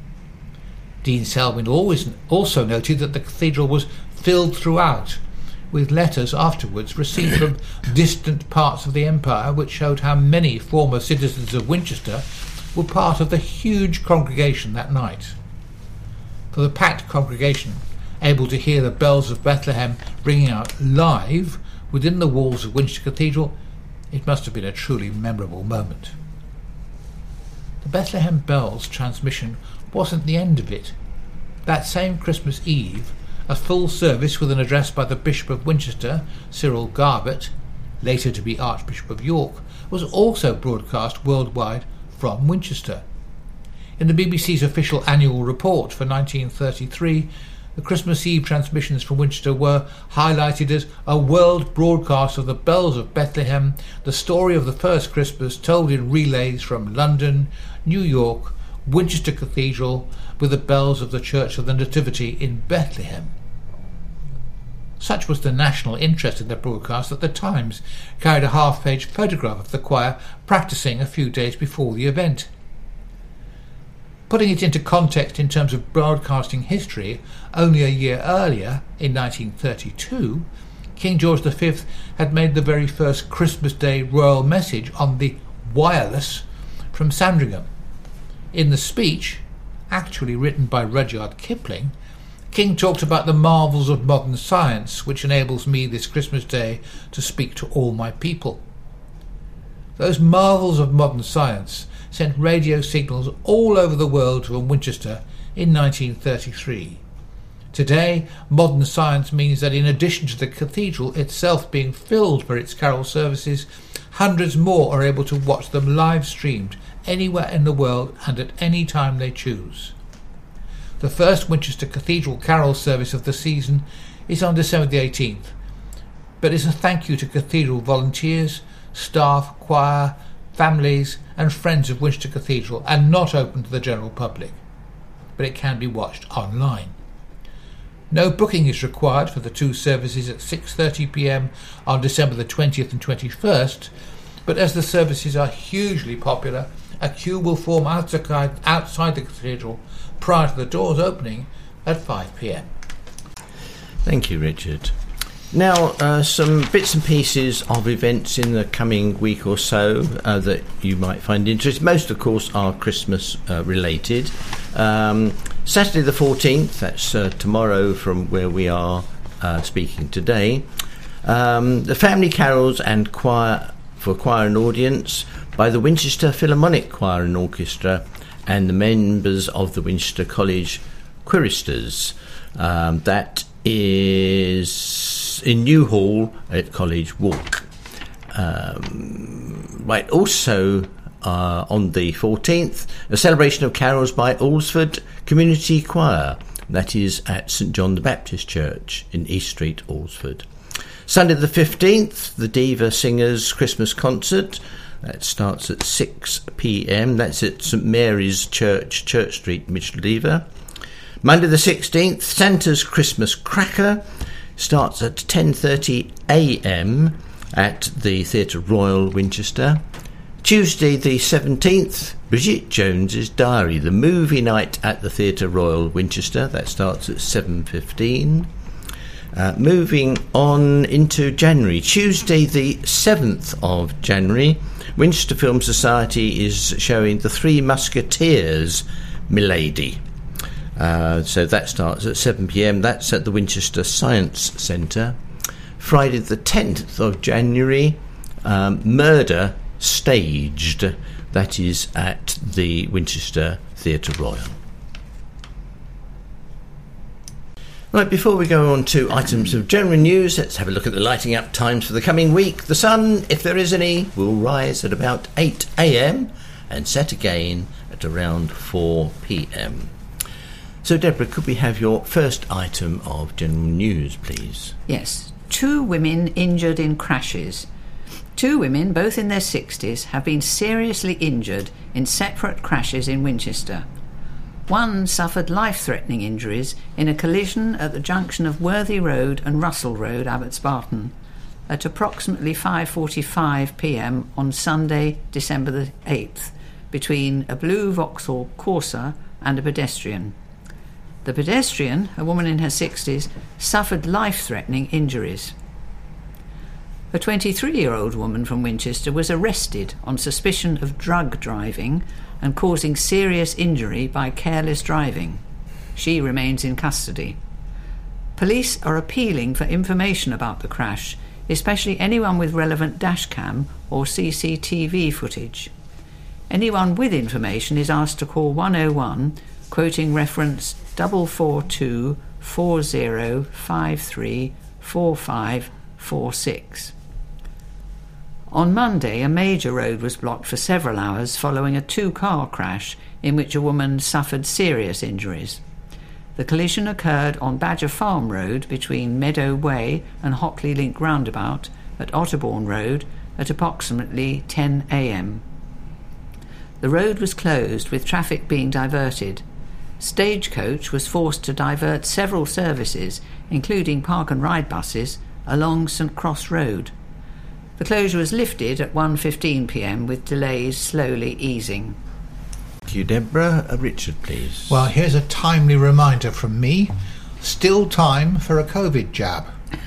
Dean Selwyn always also noted that the cathedral was filled throughout, with letters afterwards received from distant parts of the empire which showed how many former citizens of Winchester were part of the huge congregation that night. For the packed congregation, able to hear the bells of Bethlehem ringing out live within the walls of Winchester Cathedral, it must have been a truly memorable moment. The Bethlehem Bells transmission wasn't the end of it. That same Christmas Eve, a full service with an address by the Bishop of Winchester, Cyril Garbett, later to be Archbishop of York, was also broadcast worldwide from Winchester. In the B B C's official annual report for nineteen thirty-three, the Christmas Eve transmissions from Winchester were highlighted as a world broadcast of the bells of Bethlehem, the story of the first Christmas told in relays from London, New York, Winchester Cathedral, with the bells of the Church of the Nativity in Bethlehem. Such was the national interest in the broadcast that the Times carried a half-page photograph of the choir practising a few days before the event. Putting it into context in terms of broadcasting history, only a year earlier, in nineteen thirty-two, King George the Fifth had made the very first Christmas Day royal message on the wireless from Sandringham. In the speech, actually written by Rudyard Kipling, King talked about the marvels of modern science which enables me this Christmas Day to speak to all my people. Those marvels of modern science sent radio signals all over the world from Winchester in nineteen thirty-three. Today, modern science means that in addition to the cathedral itself being filled for its carol services, hundreds more are able to watch them live streamed anywhere in the world and at any time they choose. The first Winchester Cathedral carol service of the season is on December the eighteenth, but is a thank you to cathedral volunteers, staff, choir, families and friends of Winchester Cathedral, and not open to the general public, but it can be watched online. No booking is required for the two services at six thirty p m on December the twentieth and twenty-first, but as the services are hugely popular, a queue will form outside, outside the cathedral prior to the doors opening at five p m. Thank you, Richard. Now, uh, some bits and pieces of events in the coming week or so uh, that you might find interesting. Most, of course, are Christmas uh, related. Um, Saturday the fourteenth, that's uh, tomorrow from where we are uh, speaking today, um, the Family Carols and Choir for Choir and Audience by the Winchester Philharmonic Choir and Orchestra and the members of the Winchester College Choristers. Um, that is in New Hall at College Walk. Um, right, also uh, on the fourteenth, a celebration of carols by Alresford Community Choir. That is at St John the Baptist Church in East Street, Alresford. Sunday the fifteenth, the Diva Singers Christmas Concert. That starts at six p m. That's at St Mary's Church, Church Street, Micheldever. Monday the sixteenth, Santa's Christmas Cracker starts at ten thirty a m at the Theatre Royal, Winchester. Tuesday the seventeenth, Bridget Jones's Diary, the movie night at the Theatre Royal, Winchester. That starts at seven fifteen. Uh, moving on into January, Tuesday the seventh of January, Winchester Film Society is showing The Three Musketeers, Milady. Uh, so that starts at seven p m. That's at the Winchester Science Centre. Friday the tenth of January, um, Murder Staged. That is at the Winchester Theatre Royal. Right, before we go on to items of general news, let's have a look at the lighting up times for the coming week. The sun, if there is any, will rise at about eight a m and set again at around four p m. So, Deborah, could we have your first item of general news, please? Yes. Two women injured in crashes. Two women, both in their sixties, have been seriously injured in separate crashes in Winchester. One suffered life-threatening injuries in a collision at the junction of Worthy Road and Russell Road, Abbots Barton, at approximately five forty-five p m on Sunday, December the eighth, between a blue Vauxhall Corsa and a pedestrian. The pedestrian, a woman in her sixties, suffered life-threatening injuries. A twenty-three-year-old woman from Winchester was arrested on suspicion of drug driving and causing serious injury by careless driving. She remains in custody. Police are appealing for information about the crash, especially anyone with relevant dashcam or C C T V footage. Anyone with information is asked to call one oh one, quoting reference double four two four zero five three four five four six. On Monday, a major road was blocked for several hours following a two-car crash in which a woman suffered serious injuries. The collision occurred on Badger Farm Road between Meadow Way and Hockley Link Roundabout at Otterbourne Road at approximately ten a m. The road was closed with traffic being diverted. Stagecoach was forced to divert several services, including park and ride buses, along St Cross Road. The closure was lifted at one fifteen p m with delays slowly easing. Thank you, Deborah. Uh, Richard, please. Well, here's a timely reminder from me. Still time for a COVID jab.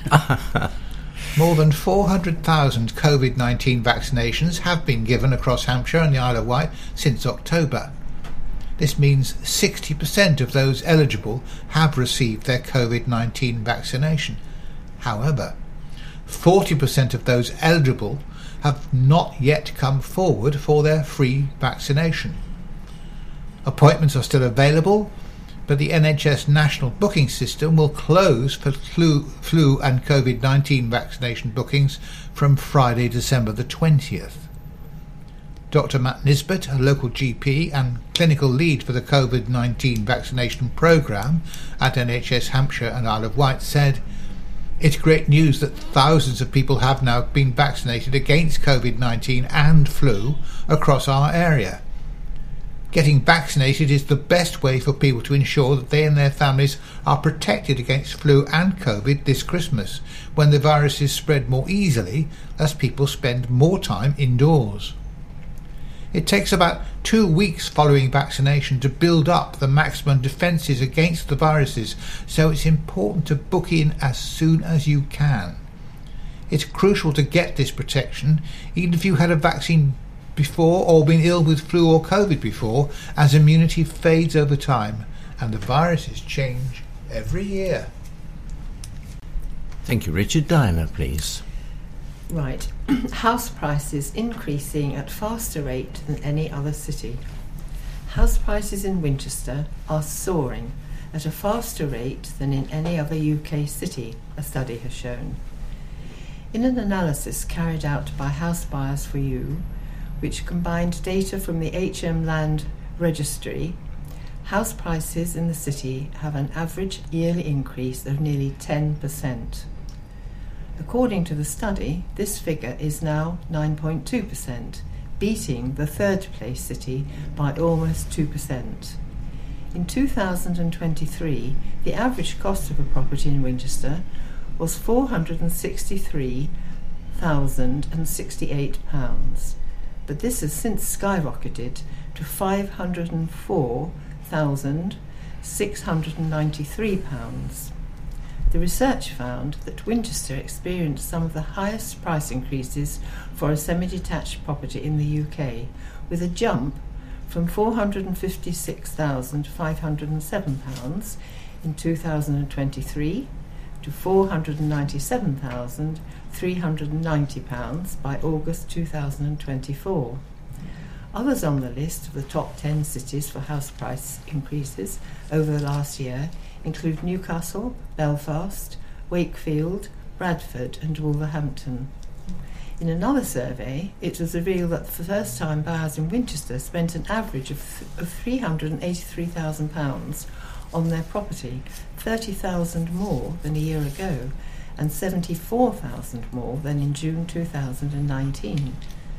More than four hundred thousand COVID nineteen vaccinations have been given across Hampshire and the Isle of Wight since October. This means sixty percent of those eligible have received their COVID nineteen vaccination. However, forty percent of those eligible have not yet come forward for their free vaccination. Appointments are still available, but the N H S National Booking System will close for flu, flu and COVID nineteen vaccination bookings from Friday, December the twentieth. Doctor Matt Nisbet, a local G P and clinical lead for the COVID nineteen vaccination programme at N H S Hampshire and Isle of Wight, said, "It's great news that thousands of people have now been vaccinated against COVID nineteen and flu across our area. Getting vaccinated is the best way for people to ensure that they and their families are protected against flu and COVID this Christmas, when the viruses spread more easily as people spend more time indoors. It takes about two weeks following vaccination to build up the maximum defences against the viruses, so it's important to book in as soon as you can. It's crucial to get this protection, even if you had a vaccine before or been ill with flu or COVID before, as immunity fades over time and the viruses change every year." Thank you, Richard. Diana, please. Right. House prices increasing at faster rate than any other city. House prices in Winchester are soaring at a faster rate than in any other U K city, a study has shown. In an analysis carried out by House Buyers for You, which combined data from the H M Land Registry, house prices in the city have an average yearly increase of nearly ten percent. According to the study, this figure is now nine point two percent, beating the third place city by almost two percent. In two thousand twenty-three, the average cost of a property in Winchester was four hundred sixty-three thousand sixty-eight pounds, but this has since skyrocketed to five hundred four thousand six hundred ninety-three pounds. The research found that Winchester experienced some of the highest price increases for a semi-detached property in the U K, with a jump from four hundred fifty-six thousand five hundred seven pounds in two thousand twenty-three to four hundred ninety-seven thousand three hundred ninety pounds by August two thousand twenty-four. Others on the list of the top ten cities for house price increases over the last year include Newcastle, Belfast, Wakefield, Bradford and Wolverhampton. In another survey, it was revealed that for first-time buyers in Winchester spent an average of, of three hundred eighty-three thousand pounds on their property, thirty thousand pounds more than a year ago, and seventy-four thousand pounds more than in June two thousand nineteen.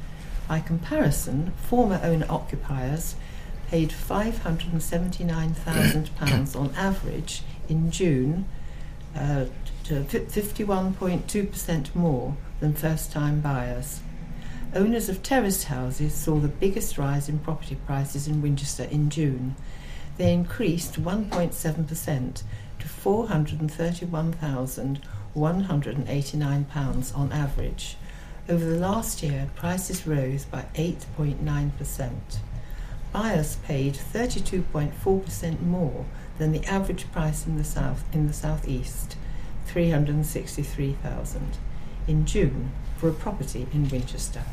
By comparison, former owner-occupiers paid five hundred seventy-nine thousand pounds on average in June, uh, to fifty-one point two percent more than first-time buyers. Owners of terraced houses saw the biggest rise in property prices in Winchester in June. They increased one point seven percent to four hundred thirty-one thousand one hundred eighty-nine pounds on average. Over the last year, prices rose by eight point nine percent. Buyers paid thirty-two point four percent more than the average price in the south in the southeast, three hundred sixty-three thousand pounds, in June for a property in Winchester.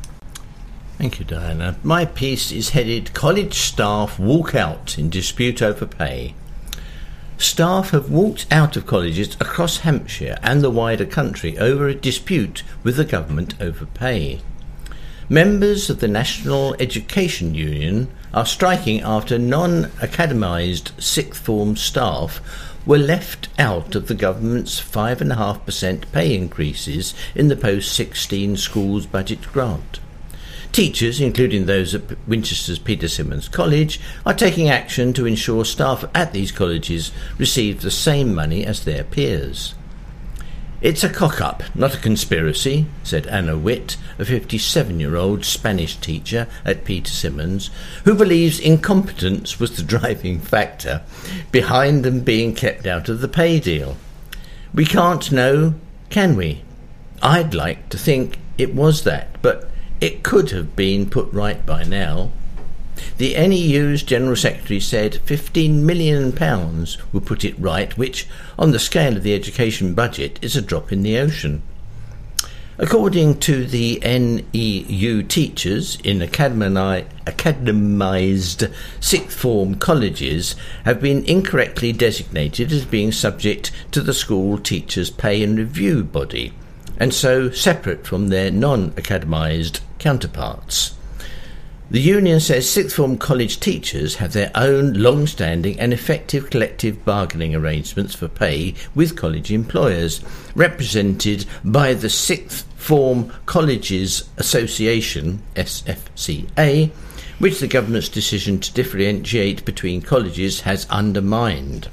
Thank you, Diana. My piece is headed "College Staff Walk Out in Dispute Over Pay." staff have walked out of colleges across Hampshire and the wider country over a dispute with the government over pay. Members of the National Education Union are striking after non-academised sixth form staff were left out of the government's five point five percent pay increases in the post sixteen schools budget grant. Teachers, including those at Winchester's Peter Symonds College, are taking action to ensure staff at these colleges receive the same money as their peers. "It's a cock-up, not a conspiracy," said Anna Witt, a fifty-seven-year-old Spanish teacher at Peter Symonds, who believes incompetence was the driving factor behind them being kept out of the pay deal. "We can't know, can we? I'd like to think it was that, but it could have been put right by now." The N E U's General Secretary said fifteen million pounds would put it right, which, on the scale of the education budget, is a drop in the ocean. According to the N E U, teachers in academi- academised sixth form colleges have been incorrectly designated as being subject to the school teachers' pay and review body, and so separate from their non-academised counterparts. The union says sixth form college teachers have their own long-standing and effective collective bargaining arrangements for pay with college employers, represented by the Sixth Form Colleges Association, S F C A, which the government's decision to differentiate between colleges has undermined.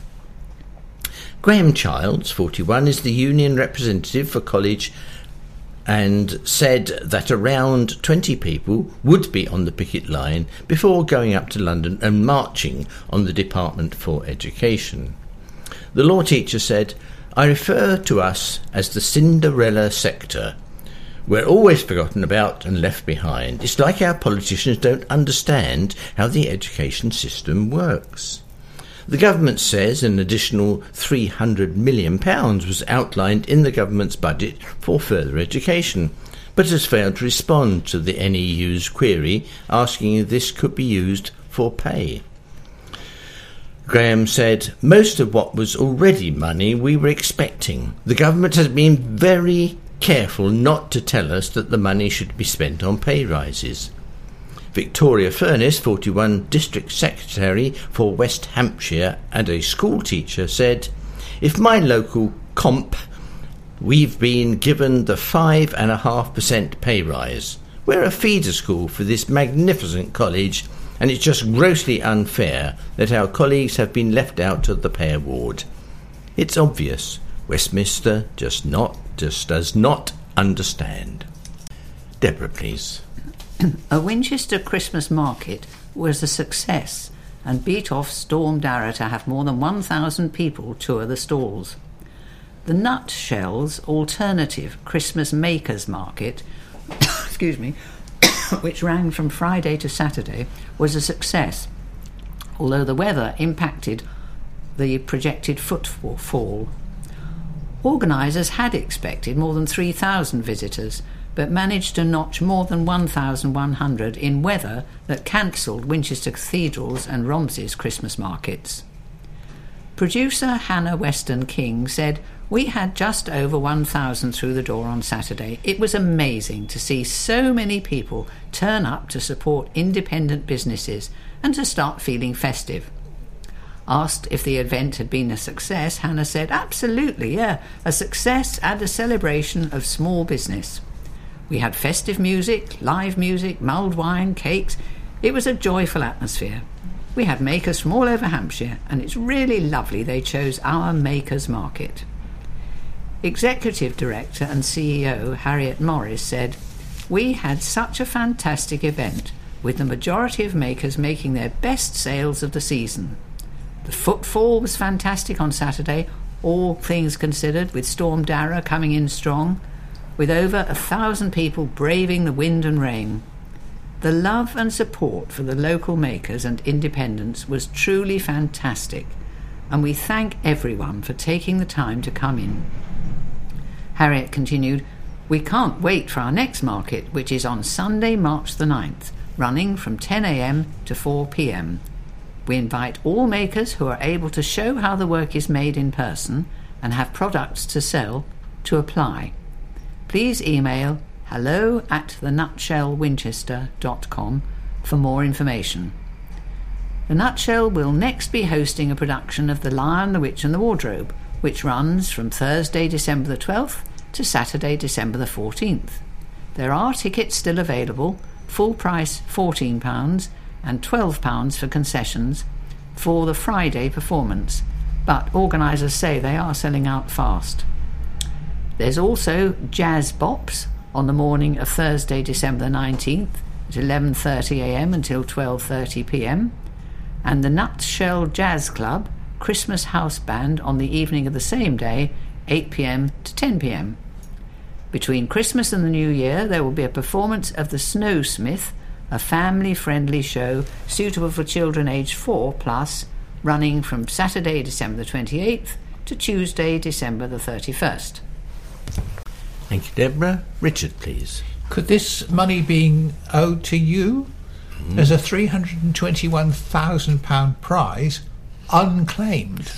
Graham Childs, forty-one, is the union representative for college and said that around twenty people would be on the picket line before going up to London and marching on the Department for Education. The law teacher said, "I refer to us as the Cinderella sector. We're always forgotten about and left behind. It's like our politicians don't understand how the education system works." The government says an additional three hundred million pounds was outlined in the government's budget for further education, but has failed to respond to the N E U's query asking if this could be used for pay. Graham said, "Most of what was already money we were expecting. The government has been very careful not to tell us that the money should be spent on pay rises." Victoria Furness, forty-one, District Secretary for West Hampshire and a school teacher, said, "If my local comp, we've been given the five and a half percent pay rise. We're a feeder school for this magnificent college, and it's just grossly unfair that our colleagues have been left out of the pay award. It's obvious Westminster just not just does not understand." Deborah, please. A Winchester Christmas market was a success and beat off Storm Darragh to have more than one thousand people tour the stalls. The Nutshells Alternative Christmas Makers Market, excuse me, which ran from Friday to Saturday, was a success, although the weather impacted the projected footfall. Organisers had expected more than three thousand visitors, but managed to notch more than one thousand one hundred in weather that cancelled Winchester Cathedral's and Romsey's Christmas markets. Producer Hannah Weston King said, "We had just over one thousand through the door on Saturday. It was amazing to see so many people turn up to support independent businesses and to start feeling festive." Asked if the event had been a success, Hannah said, "Absolutely, yeah, a success and a celebration of small business. We had festive music, live music, mulled wine, cakes. It was a joyful atmosphere. We had makers from all over Hampshire, and it's really lovely they chose our Makers Market." Executive Director and C E O Harriet Morris said, "We had such a fantastic event, with the majority of makers making their best sales of the season. The footfall was fantastic on Saturday, all things considered, with Storm Darragh coming in strong, with over a thousand people braving the wind and rain. The love and support for the local makers and independents was truly fantastic, and we thank everyone for taking the time to come in." Harriet continued, "We can't wait for our next market, which is on Sunday, March the ninth, running from ten a m to four p m. We invite all makers who are able to show how the work is made in person and have products to sell to apply. Please email hello at the nutshell winchester dot com for more information. The Nutshell will next be hosting a production of The Lion, the Witch and the Wardrobe, which runs from Thursday, December the twelfth to Saturday, December the fourteenth. There are tickets still available, full price fourteen pounds and twelve pounds for concessions for the Friday performance, but organisers say they are selling out fast. There's also Jazz Bops on the morning of Thursday, December the nineteenth at eleven thirty a m until twelve thirty p m, and the Nutshell Jazz Club Christmas House Band on the evening of the same day, eight p m to ten p m. Between Christmas and the New Year, there will be a performance of The Snowsmith, a family-friendly show suitable for children aged four plus, running from Saturday, December the twenty-eighth to Tuesday, December the thirty-first. Thank you, Deborah. Richard, please. Could this money being owed to you mm. as a three hundred twenty-one thousand pounds prize unclaimed?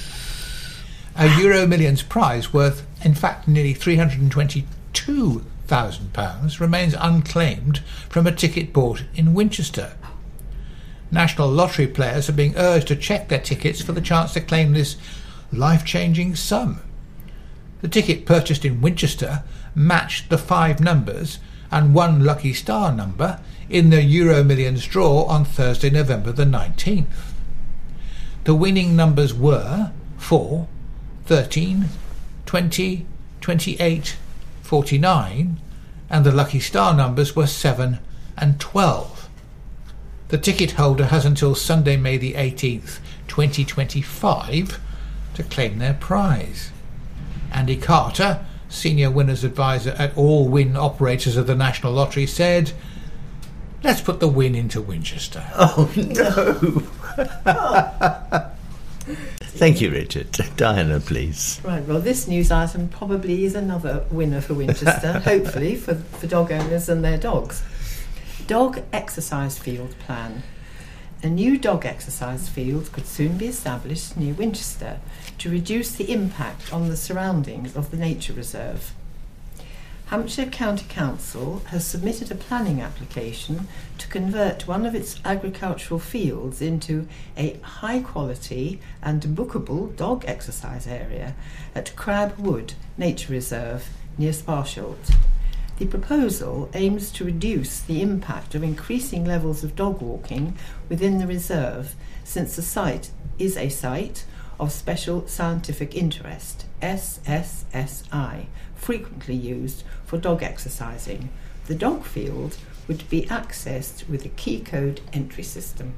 A Euro Millions prize worth, in fact, nearly three hundred twenty-two thousand pounds remains unclaimed from a ticket bought in Winchester. National Lottery players are being urged to check their tickets for the chance to claim this life-changing sum. The ticket purchased in Winchester matched the five numbers and one lucky star number in the Euro Millions draw on Thursday, November the nineteenth. The winning numbers were four, thirteen, twenty, twenty-eight, forty-nine, and the lucky star numbers were seven and twelve. The ticket holder has until Sunday, May the eighteenth, twenty twenty-five to claim their prize. Andy Carter, Senior Winners Advisor at all win operators of the National Lottery, said, "Let's put the win into Winchester." Oh, no. Thank you, Richard. Diana, please. Right, well, this news item probably is another winner for Winchester, hopefully, for, for dog owners and their dogs. Dog exercise field plan. A new dog exercise field could soon be established near Winchester to reduce the impact on the surroundings of the nature reserve. Hampshire County Council has submitted a planning application to convert one of its agricultural fields into a high-quality and bookable dog exercise area at Crab Wood Nature Reserve near Sparsholt. The proposal aims to reduce the impact of increasing levels of dog walking within the reserve, since the site is a site of special scientific interest, S S S I, frequently used for dog exercising. The dog field would be accessed with a key code entry system.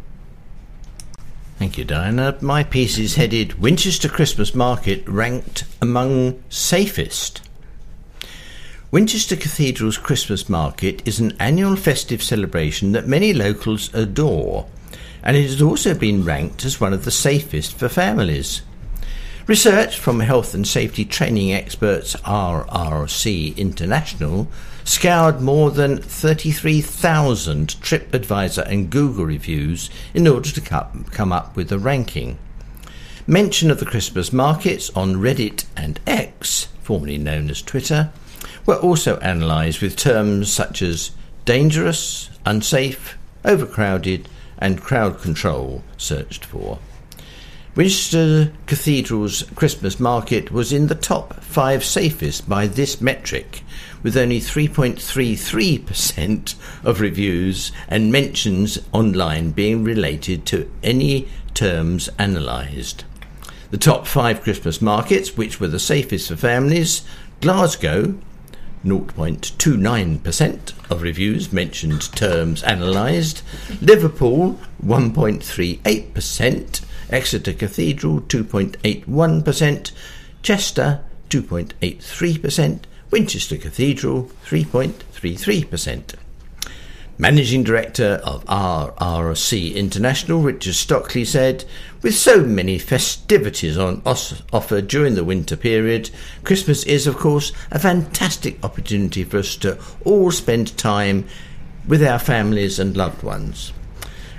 Thank you, Diana. My piece is headed Winchester Christmas Market ranked among safest. Winchester Cathedral's Christmas Market is an annual festive celebration that many locals adore, and it has also been ranked as one of the safest for families. Research from health and safety training experts R R C International scoured more than thirty-three thousand TripAdvisor and Google reviews in order to come up with a ranking. Mention of the Christmas markets on Reddit and X, formerly known as Twitter, were also analysed with terms such as dangerous, unsafe, overcrowded and crowd control searched for. Winchester Cathedral's Christmas market was in the top five safest by this metric, with only three point three three percent of reviews and mentions online being related to any terms analysed. The top five Christmas markets, which were the safest for families: Glasgow, zero point two nine percent of reviews mentioned terms analysed; Liverpool, one point three eight percent; Exeter Cathedral, two point eight one percent; Chester, two point eight three percent; Winchester Cathedral, three point three three percent. Managing Director of R R C International, Richard Stockley, said, "With so many festivities on os- offer during the winter period, Christmas is, of course, a fantastic opportunity for us to all spend time with our families and loved ones.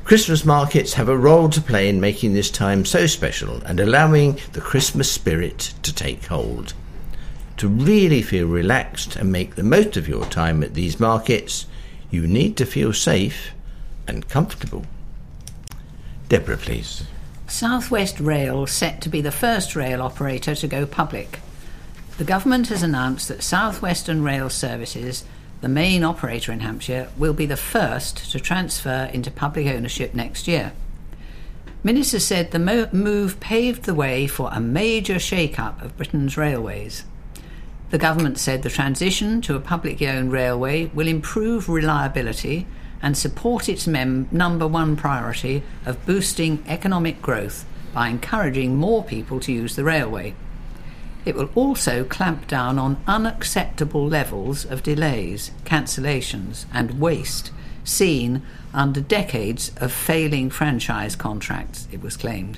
Christmas markets have a role to play in making this time so special and allowing the Christmas spirit to take hold. To really feel relaxed and make the most of your time at these markets, you need to feel safe and comfortable. Deborah, please. South West Rail set to be the first rail operator to go public. The government has announced that South Western Rail Services, the main operator in Hampshire, will be the first to transfer into public ownership next year. Ministers said the mo- move paved the way for a major shake-up of Britain's railways. The government said the transition to a publicly owned railway will improve reliability and support its mem- number one priority of boosting economic growth by encouraging more people to use the railway. It will also clamp down on unacceptable levels of delays, cancellations and waste seen under decades of failing franchise contracts, it was claimed.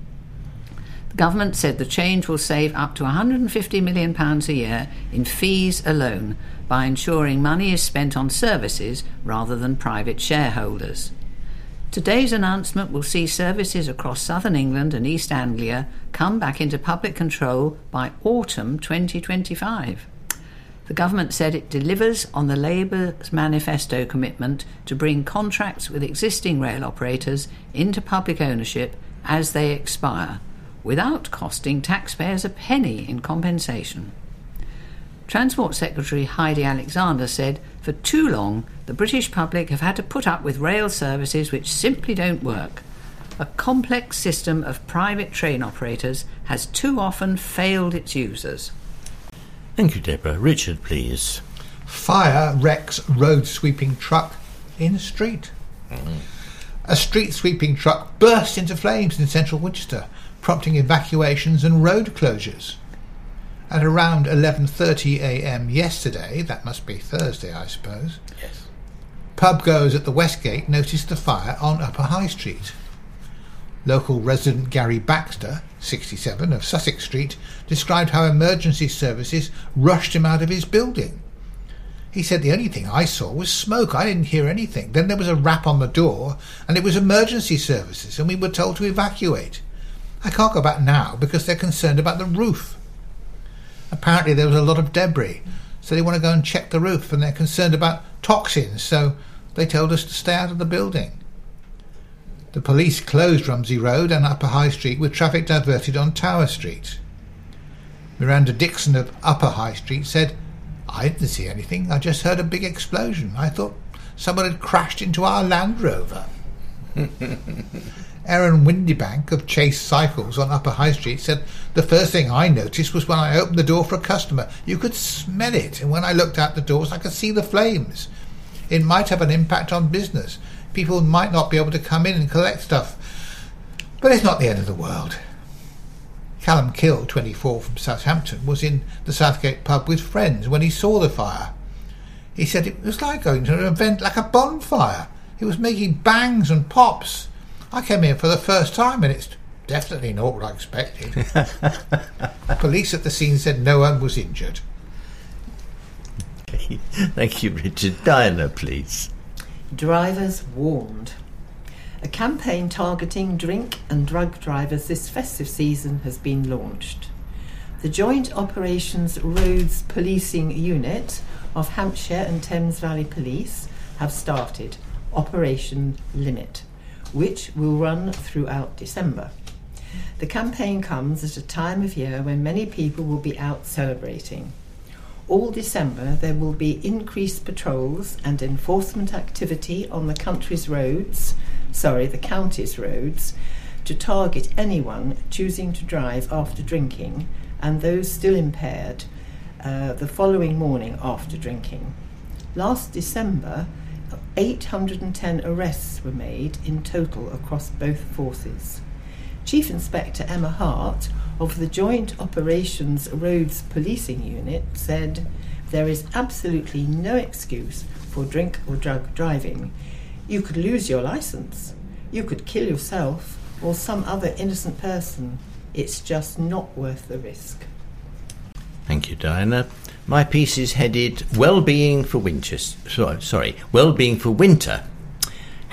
The government said the change will save up to one hundred fifty million pounds a year in fees alone by ensuring money is spent on services rather than private shareholders. Today's announcement will see services across southern England and East Anglia come back into public control by autumn twenty twenty-five. The government said it delivers on the Labour's manifesto commitment to bring contracts with existing rail operators into public ownership as they expire, without costing taxpayers a penny in compensation. Transport Secretary Heidi Alexander said, for too long, the British public have had to put up with rail services which simply don't work. A complex system of private train operators has too often failed its users. Thank you, Deborah. Richard, please. Fire wrecks road sweeping truck in street. Mm. A street sweeping truck burst into flames in central Winchester, prompting evacuations and road closures. At around eleven thirty a m yesterday, that must be Thursday, I suppose, yes, pub goers at the Westgate noticed the fire on Upper High Street. Local resident Gary Baxter, sixty-seven, of Sussex Street, described how emergency services rushed him out of his building. He said, the only thing I saw was smoke. I didn't hear anything. Then there was a rap on the door, and it was emergency services, and we were told to evacuate. I can't go back now because they're concerned about the roof. Apparently there was a lot of debris, so they want to go and check the roof, and they're concerned about toxins, so they told us to stay out of the building. The police closed Rumsey Road and Upper High Street with traffic diverted on Tower Street. Miranda Dixon of Upper High Street said, I didn't see anything, I just heard a big explosion. I thought someone had crashed into our Land Rover. Aaron Windybank of Chase Cycles on Upper High Street said, the first thing I noticed was when I opened the door for a customer. You could smell it, and when I looked out the doors I could see the flames. It might have an impact on business. People might not be able to come in and collect stuff. But it's not the end of the world. Callum Kill, twenty-four, from Southampton, was in the Southgate pub with friends when he saw the fire. He said it was like going to an event like a bonfire. It was making bangs and pops. I came here for the first time and it's definitely not what I expected. Police at the scene said no one was injured. Okay. Thank you, Richard. Diana, please. Drivers warned. A campaign targeting drink and drug drivers this festive season has been launched. The Joint Operations Roads Policing Unit of Hampshire and Thames Valley Police have started Operation Limit, which will run throughout December. The campaign comes at a time of year when many people will be out celebrating. All December there will be increased patrols and enforcement activity on the country's roads, sorry, the county's roads, to target anyone choosing to drive after drinking and those still impaired uh, the following morning after drinking. Last December, eight hundred ten arrests were made in total across both forces. Chief Inspector Emma Hart of the Joint Operations Roads Policing Unit said, there is absolutely no excuse for drink or drug driving. You could lose your licence, you could kill yourself or some other innocent person. It's just not worth the risk. Thank you, Diana. My piece is headed Well-being for Winchester. Sorry, sorry, Well-being for Winter.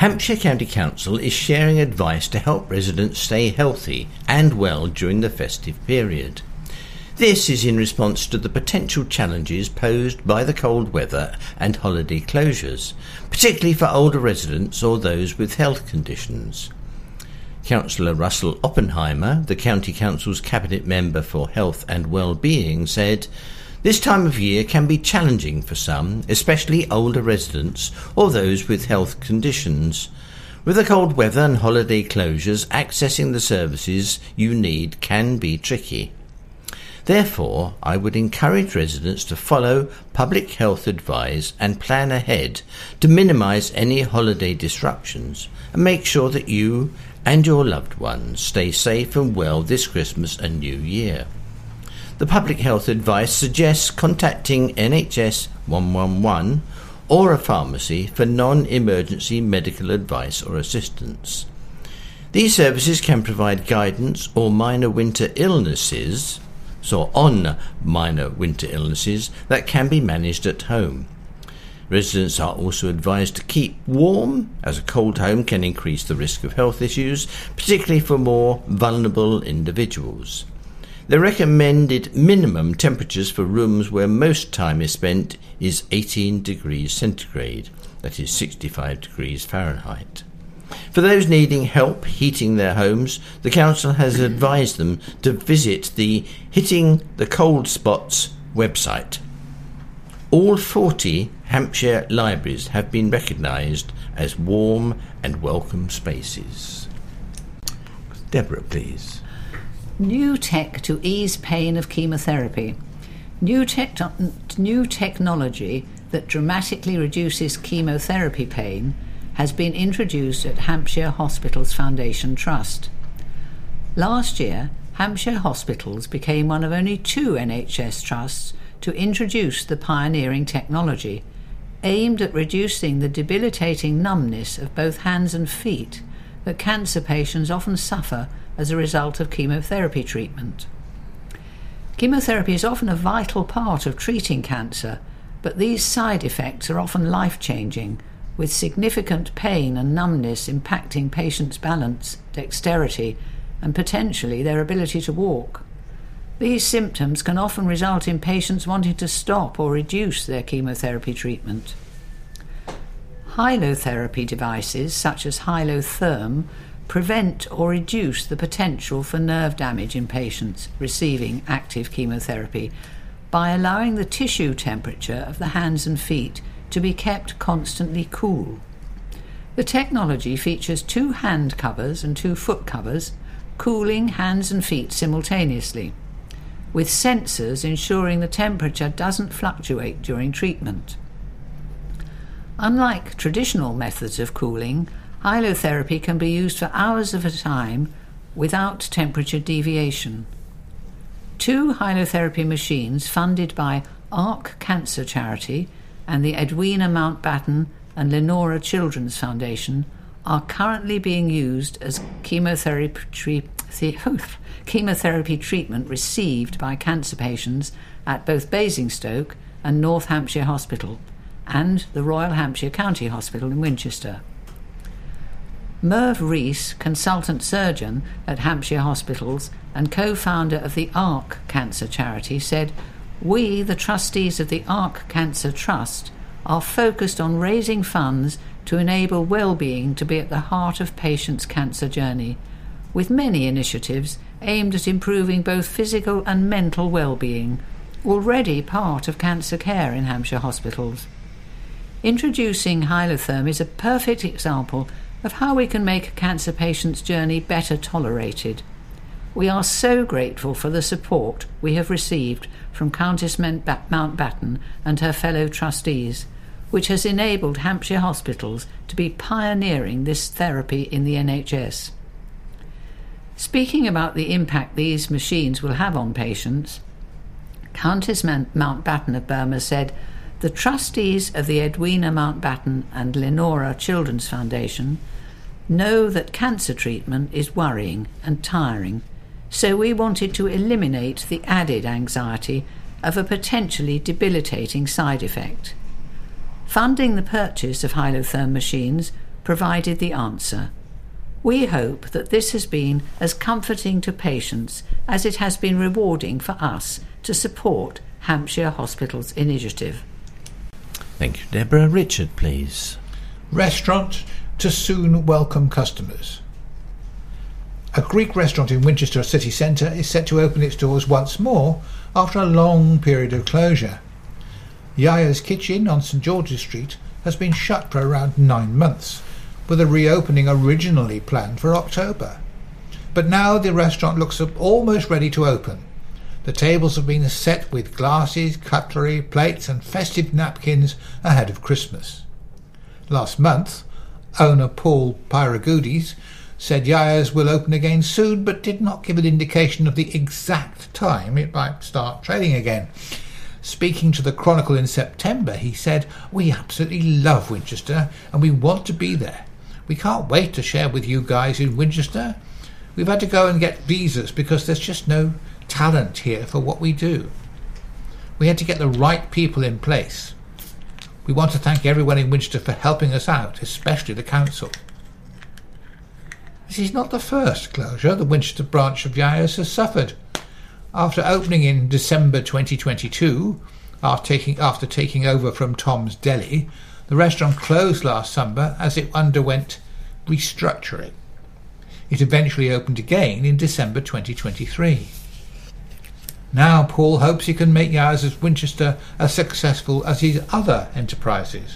Hampshire County Council is sharing advice to help residents stay healthy and well during the festive period. This is in response to the potential challenges posed by the cold weather and holiday closures, particularly for older residents or those with health conditions. Councillor Russell Oppenheimer, the County Council's Cabinet Member for Health and Wellbeing, said, "This time of year can be challenging for some, especially older residents or those with health conditions. With the cold weather and holiday closures, accessing the services you need can be tricky. Therefore, I would encourage residents to follow public health advice and plan ahead to minimise any holiday disruptions and make sure that you and your loved ones stay safe and well this Christmas and New Year." The public health advice suggests contacting N H S one one one or a pharmacy for non-emergency medical advice or assistance. These services can provide guidance or minor winter illnesses, so on minor winter illnesses that can be managed at home. Residents are also advised to keep warm, as a cold home can increase the risk of health issues, particularly for more vulnerable individuals. The recommended minimum temperatures for rooms where most time is spent is eighteen degrees centigrade, that is sixty-five degrees Fahrenheit. For those needing help heating their homes, the Council has advised them to visit the Hitting the Cold Spots website. All forty Hampshire libraries have been recognised as warm and welcome spaces. Deborah, please. New tech to ease pain of chemotherapy. New, tech- new technology that dramatically reduces chemotherapy pain has been introduced at Hampshire Hospitals Foundation Trust. Last year, Hampshire Hospitals became one of only two N H S trusts to introduce the pioneering technology, aimed at reducing the debilitating numbness of both hands and feet that cancer patients often suffer as a result of chemotherapy treatment. Chemotherapy is often a vital part of treating cancer, but these side effects are often life-changing, with significant pain and numbness impacting patients' balance, dexterity, and potentially their ability to walk. These symptoms can often result in patients wanting to stop or reduce their chemotherapy treatment. Hyalotherapy devices, such as Hyalotherm, prevent or reduce the potential for nerve damage in patients receiving active chemotherapy by allowing the tissue temperature of the hands and feet to be kept constantly cool. The technology features two hand covers and two foot covers, cooling hands and feet simultaneously, with sensors ensuring the temperature doesn't fluctuate during treatment. Unlike traditional methods of cooling, hyalotherapy can be used for hours at a time without temperature deviation. Two hyalotherapy machines funded by ARC Cancer Charity and the Edwina Mountbatten and Lenora Children's Foundation are currently being used as chemotherapy, chemotherapy treatment received by cancer patients at both Basingstoke and North Hampshire Hospital and the Royal Hampshire County Hospital in Winchester. Merv Rees, consultant surgeon at Hampshire Hospitals and co-founder of the ARC Cancer Charity, said, "We, the trustees of the ARC Cancer Trust, are focused on raising funds to enable well-being to be at the heart of patients' cancer journey, with many initiatives aimed at improving both physical and mental well-being, already part of cancer care in Hampshire hospitals. Introducing Hyalotherm is a perfect example of how we can make a cancer patient's journey better tolerated. We are so grateful for the support we have received from Countess Mountbatten and her fellow trustees, which has enabled Hampshire hospitals to be pioneering this therapy in the N H S." Speaking about the impact these machines will have on patients, Countess Mountbatten of Burma said, "The trustees of the Edwina Mountbatten and Lenora Children's Foundation know that cancer treatment is worrying and tiring, so we wanted to eliminate the added anxiety of a potentially debilitating side effect. Funding the purchase of Hyalotherm machines provided the answer. We hope that this has been as comforting to patients as it has been rewarding for us to support Hampshire Hospitals initiative. Thank you, Deborah. Richard, please. Restaurant to soon welcome customers. A Greek restaurant in Winchester city centre is set to open its doors once more after a long period of closure. Yaya's Kitchen on St George's Street has been shut for around nine months, with a reopening originally planned for October. But now the restaurant looks almost ready to open. The tables have been set with glasses, cutlery, plates and festive napkins ahead of Christmas. Last month, owner Paul Pyragoudis said Yaya's will open again soon, but did not give an indication of the exact time it might start trading again. Speaking to the Chronicle in September, he said, "We absolutely love Winchester and we want to be there. We can't wait to share with you guys in Winchester. We've had to go and get visas because there's just no talent here for what we do. We had to get the right people in place. We want to thank everyone in Winchester for helping us out, especially the council." This is not the first closure the Winchester branch of Yaya's has suffered. After opening in December twenty twenty-two, after taking, after taking over from Tom's Deli, the restaurant closed last summer as it underwent restructuring. It eventually opened again in December twenty twenty-three. Now Paul hopes he can make Yaya's of Winchester as successful as his other enterprises.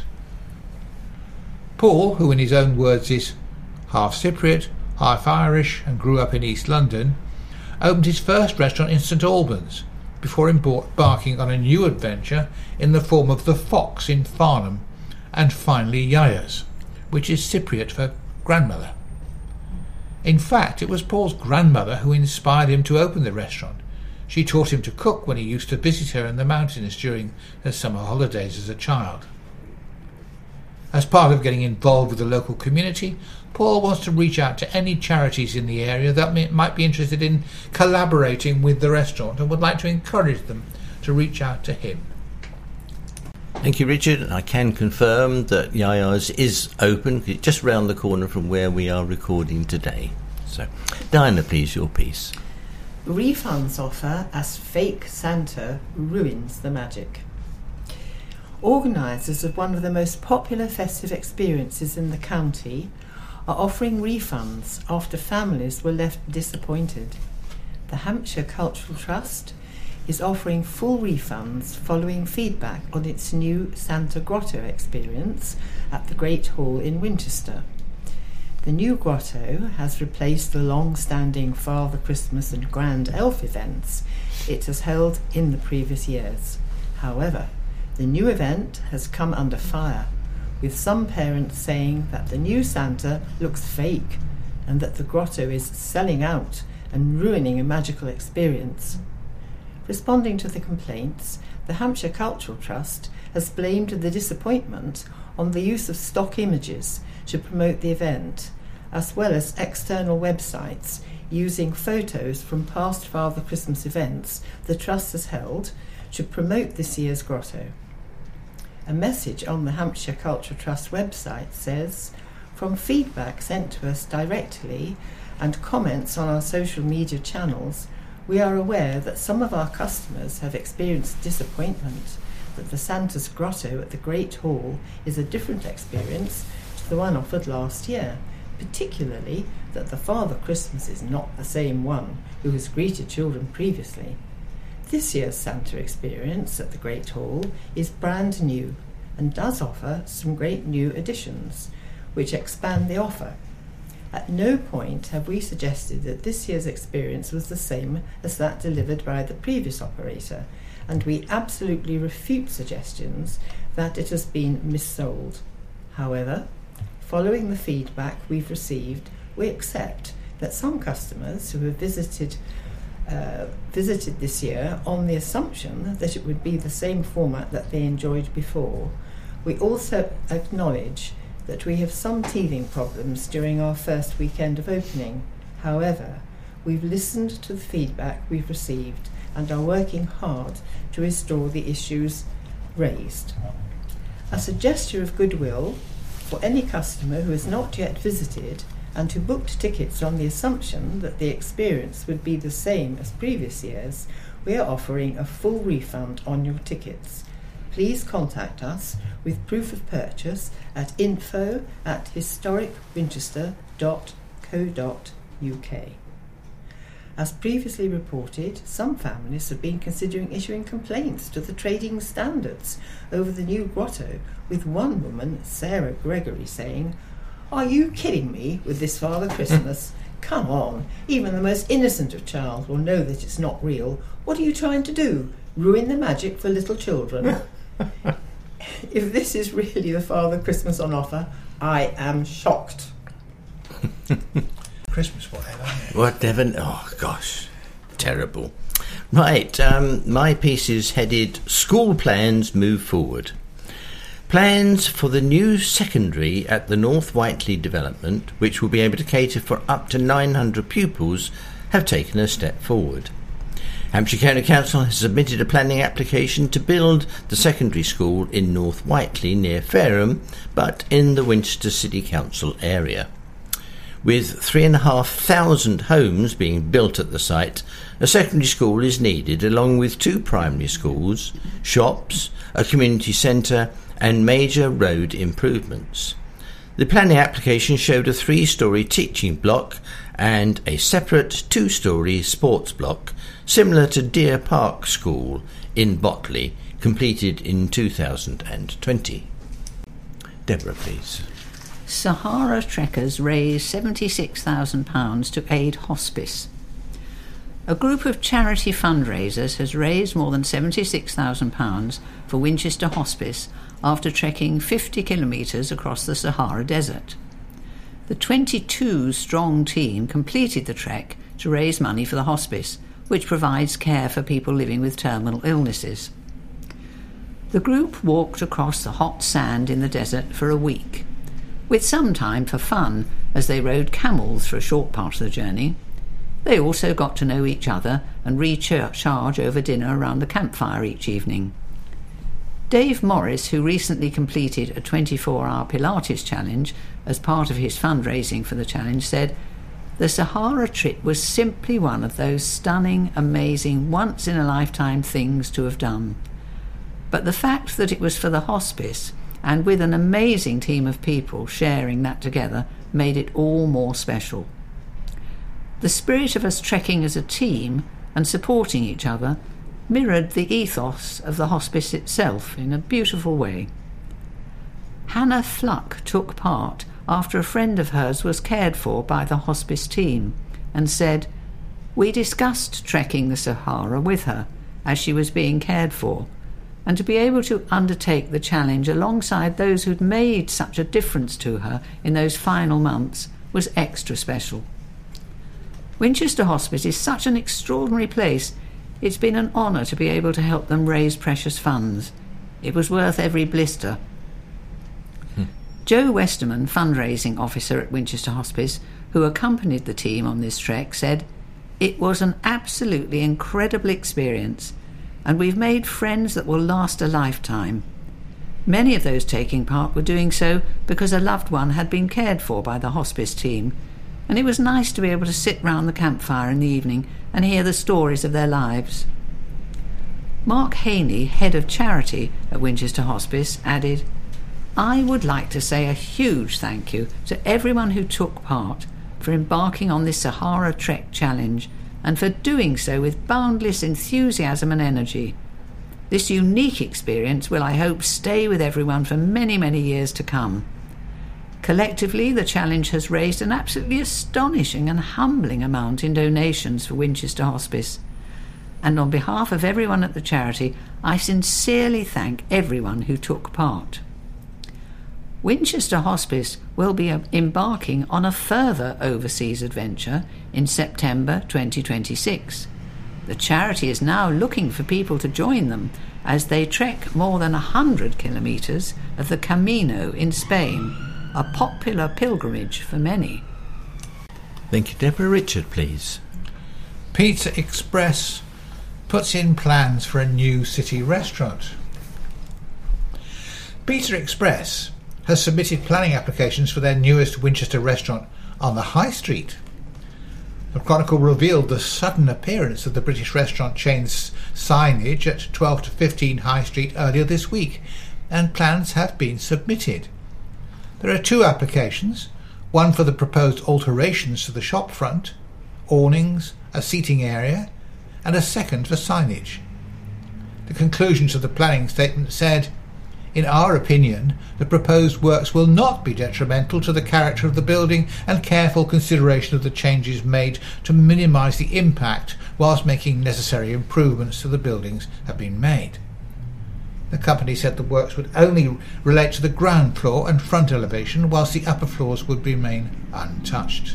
Paul, who in his own words is half Cypriot, half Irish and grew up in East London, opened his first restaurant in St Albans before embarking on a new adventure in the form of the Fox in Farnham and finally Yaya's, which is Cypriot for grandmother. In fact, it was Paul's grandmother who inspired him to open the restaurant. She taught him to cook when he used to visit her in the mountains during her summer holidays as a child. As part of getting involved with the local community, Paul wants to reach out to any charities in the area that may, might be interested in collaborating with the restaurant and would like to encourage them to reach out to him. Thank you, Richard. I can confirm that Yaya's is open just round the corner from where we are recording today. So, Diana, please, your piece. Refunds offer as fake Santa ruins the magic. Organisers of one of the most popular festive experiences in the county are offering refunds after families were left disappointed. The Hampshire Cultural Trust is offering full refunds following feedback on its new Santa Grotto experience at the Great Hall in Winchester. The new grotto has replaced the long-standing Father Christmas and Grand Elf events it has held in the previous years. However, the new event has come under fire, with some parents saying that the new Santa looks fake and that the grotto is selling out and ruining a magical experience. Responding to the complaints, the Hampshire Cultural Trust has blamed the disappointment on the use of stock images to promote the event, as well as external websites using photos from past Father Christmas events the Trust has held to promote this year's grotto. A message on the Hampshire Cultural Trust website says, "From feedback sent to us directly and comments on our social media channels, we are aware that some of our customers have experienced disappointment that the Santa's Grotto at the Great Hall is a different experience to the one offered last year, particularly that the Father Christmas is not the same one who has greeted children previously. This year's Santa experience at the Great Hall is brand new and does offer some great new additions, which expand the offer. At no point have we suggested that this year's experience was the same as that delivered by the previous operator, and we absolutely refute suggestions that it has been missold. However, following the feedback we've received, we accept that some customers who have visited uh, visited this year on the assumption that it would be the same format that they enjoyed before. We also acknowledge that we have some teething problems during our first weekend of opening. However, we've listened to the feedback we've received and are working hard to restore the issues raised. As a gesture of goodwill, For any customer who has not yet visited and who booked tickets on the assumption that the experience would be the same as previous years, we are offering a full refund on your tickets. Please contact us with proof of purchase at info at historic winchester dot co dot uk. As previously reported, some families have been considering issuing complaints to the trading standards over the new grotto, with one woman, Sarah Gregory, saying, "Are you kidding me with this Father Christmas? Come on, even the most innocent of child will know that it's not real. What are you trying to do? Ruin the magic for little children?" If this is really the Father Christmas on offer, I am shocked. Christmas, whatever. Whatever. Oh, gosh. Terrible. Right, um, my piece is headed School Plans Move Forward. Plans for the new secondary at the North Whiteley development, which will be able to cater for up to nine hundred pupils, have taken a step forward. Hampshire County Council has submitted a planning application to build the secondary school in North Whiteley near Fareham, but in the Winchester City Council area. With three and a half thousand homes being built at the site, a secondary school is needed, along with two primary schools, shops, a community centre and major road improvements. The planning application showed a three-storey teaching block and a separate two-storey sports block, similar to Deer Park School in Botley, completed in two thousand twenty. Deborah, please. Sahara trekkers raise seventy-six thousand pounds to aid hospice. A group of charity fundraisers has raised more than seventy-six thousand pounds for Winchester Hospice after trekking fifty kilometres across the Sahara Desert. The twenty-two strong team completed the trek to raise money for the hospice, which provides care for people living with terminal illnesses. The group walked across the hot sand in the desert for a week, with some time for fun as they rode camels for a short part of the journey. They also got to know each other and recharge over dinner around the campfire each evening. Dave Morris, who recently completed a twenty-four hour Pilates challenge as part of his fundraising for the challenge, said, "The Sahara trip was simply one of those stunning, amazing, once-in-a-lifetime things to have done. But the fact that it was for the hospice, and with an amazing team of people sharing that together, made it all more special. The spirit of us trekking as a team and supporting each other mirrored the ethos of the hospice itself in a beautiful way." Hannah Fluck took part after a friend of hers was cared for by the hospice team and said, "We discussed trekking the Sahara with her as she was being cared for, and to be able to undertake the challenge alongside those who'd made such a difference to her in those final months was extra special. Winchester Hospice is such an extraordinary place. It's been an honour to be able to help them raise precious funds. It was worth every blister." Hmm. Joe Westerman, fundraising officer at Winchester Hospice, who accompanied the team on this trek, said, "It was an absolutely incredible experience, and we've made friends that will last a lifetime. Many of those taking part were doing so because a loved one had been cared for by the hospice team, and it was nice to be able to sit round the campfire in the evening and hear the stories of their lives." Mark Haney, head of charity at Winchester Hospice, added, "I would like to say a huge thank you to everyone who took part for embarking on this Sahara Trek challenge and for doing so with boundless enthusiasm and energy. This unique experience will, I hope, stay with everyone for many, many years to come. Collectively, the challenge has raised an absolutely astonishing and humbling amount in donations for Winchester Hospice. And on behalf of everyone at the charity, I sincerely thank everyone who took part." Winchester Hospice will be embarking on a further overseas adventure in September twenty twenty-six. The charity is now looking for people to join them as they trek more than one hundred kilometres of the Camino in Spain, a popular pilgrimage for many. Thank you, Deborah. Richard, please. Pizza Express puts in plans for a new city restaurant. Pizza Express has submitted planning applications for their newest Winchester restaurant on the High Street. The Chronicle revealed the sudden appearance of the British restaurant chain's signage at twelve to fifteen High Street earlier this week, and plans have been submitted. There are two applications, one for the proposed alterations to the shop front, awnings, a seating area, and a second for signage. The conclusions of the planning statement said, "In our opinion, the proposed works will not be detrimental to the character of the building, and careful consideration of the changes made to minimise the impact whilst making necessary improvements to the buildings have been made." The company said the works would only relate to the ground floor and front elevation, whilst the upper floors would remain untouched.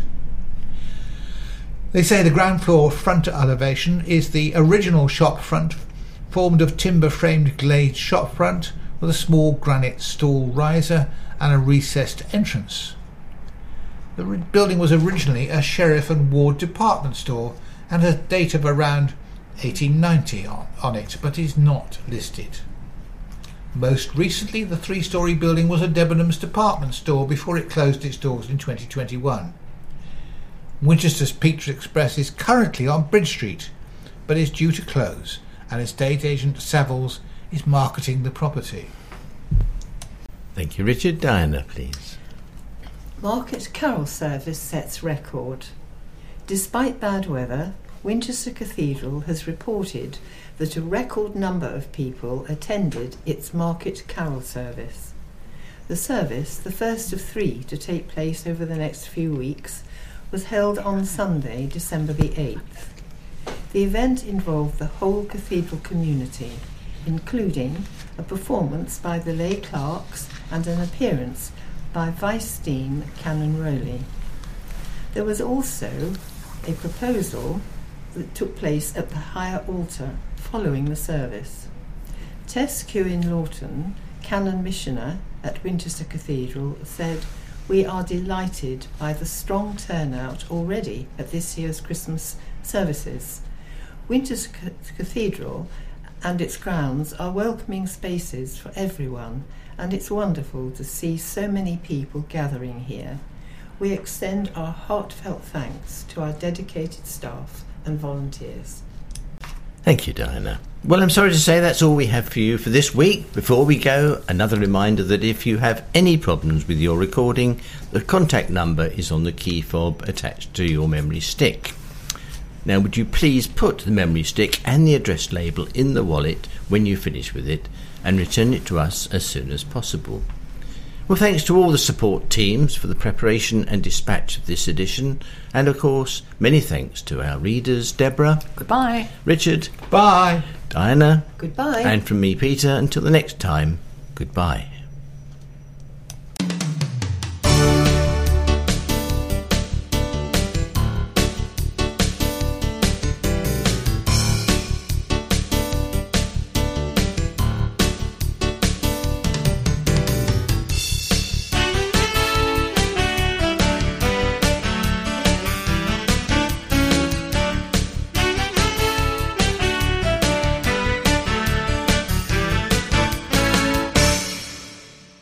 They say the ground floor front elevation is the original shop front, formed of timber-framed glazed shop front with a small granite stool riser and a recessed entrance. The re- building was originally a Sheriff and Ward department store and has a date of around eighteen ninety on, on it, but is not listed. Most recently, the three-storey building was a Debenhams department store before it closed its doors in twenty twenty-one. Winchester's Pizza Express is currently on Bridge Street, but is due to close, and estate agent Savills is marketing the property. Thank you, Richard. Diana, please. Market Carol service sets record. Despite bad weather, Winchester Cathedral has reported that a record number of people attended its Market Carol service. The service, the first of three to take place over the next few weeks, was held on Sunday, December the eighth. The event involved the whole cathedral community, including a performance by the lay clerks and an appearance by Vice Dean Canon Rowley. There was also a proposal that took place at the higher altar following the service. Tess Kewin Lawton, Canon Missioner at Winchester Cathedral, said, "We are delighted by the strong turnout already at this year's Christmas services. Winchester Cathedral and its grounds are welcoming spaces for everyone, and it's wonderful to see so many people gathering here. We extend our heartfelt thanks to our dedicated staff and volunteers." Thank you, Diana. Well, I'm sorry to say that's all we have for you for this week. Before we go, another reminder that if you have any problems with your recording, the contact number is on the key fob attached to your memory stick. Now, would you please put the memory stick and the address label in the wallet when you finish with it, and return it to us as soon as possible. Well, thanks to all the support teams for the preparation and dispatch of this edition, and of course, many thanks to our readers, Deborah. Goodbye. Richard. Bye. Diana. Goodbye. And from me, Peter, until the next time, goodbye.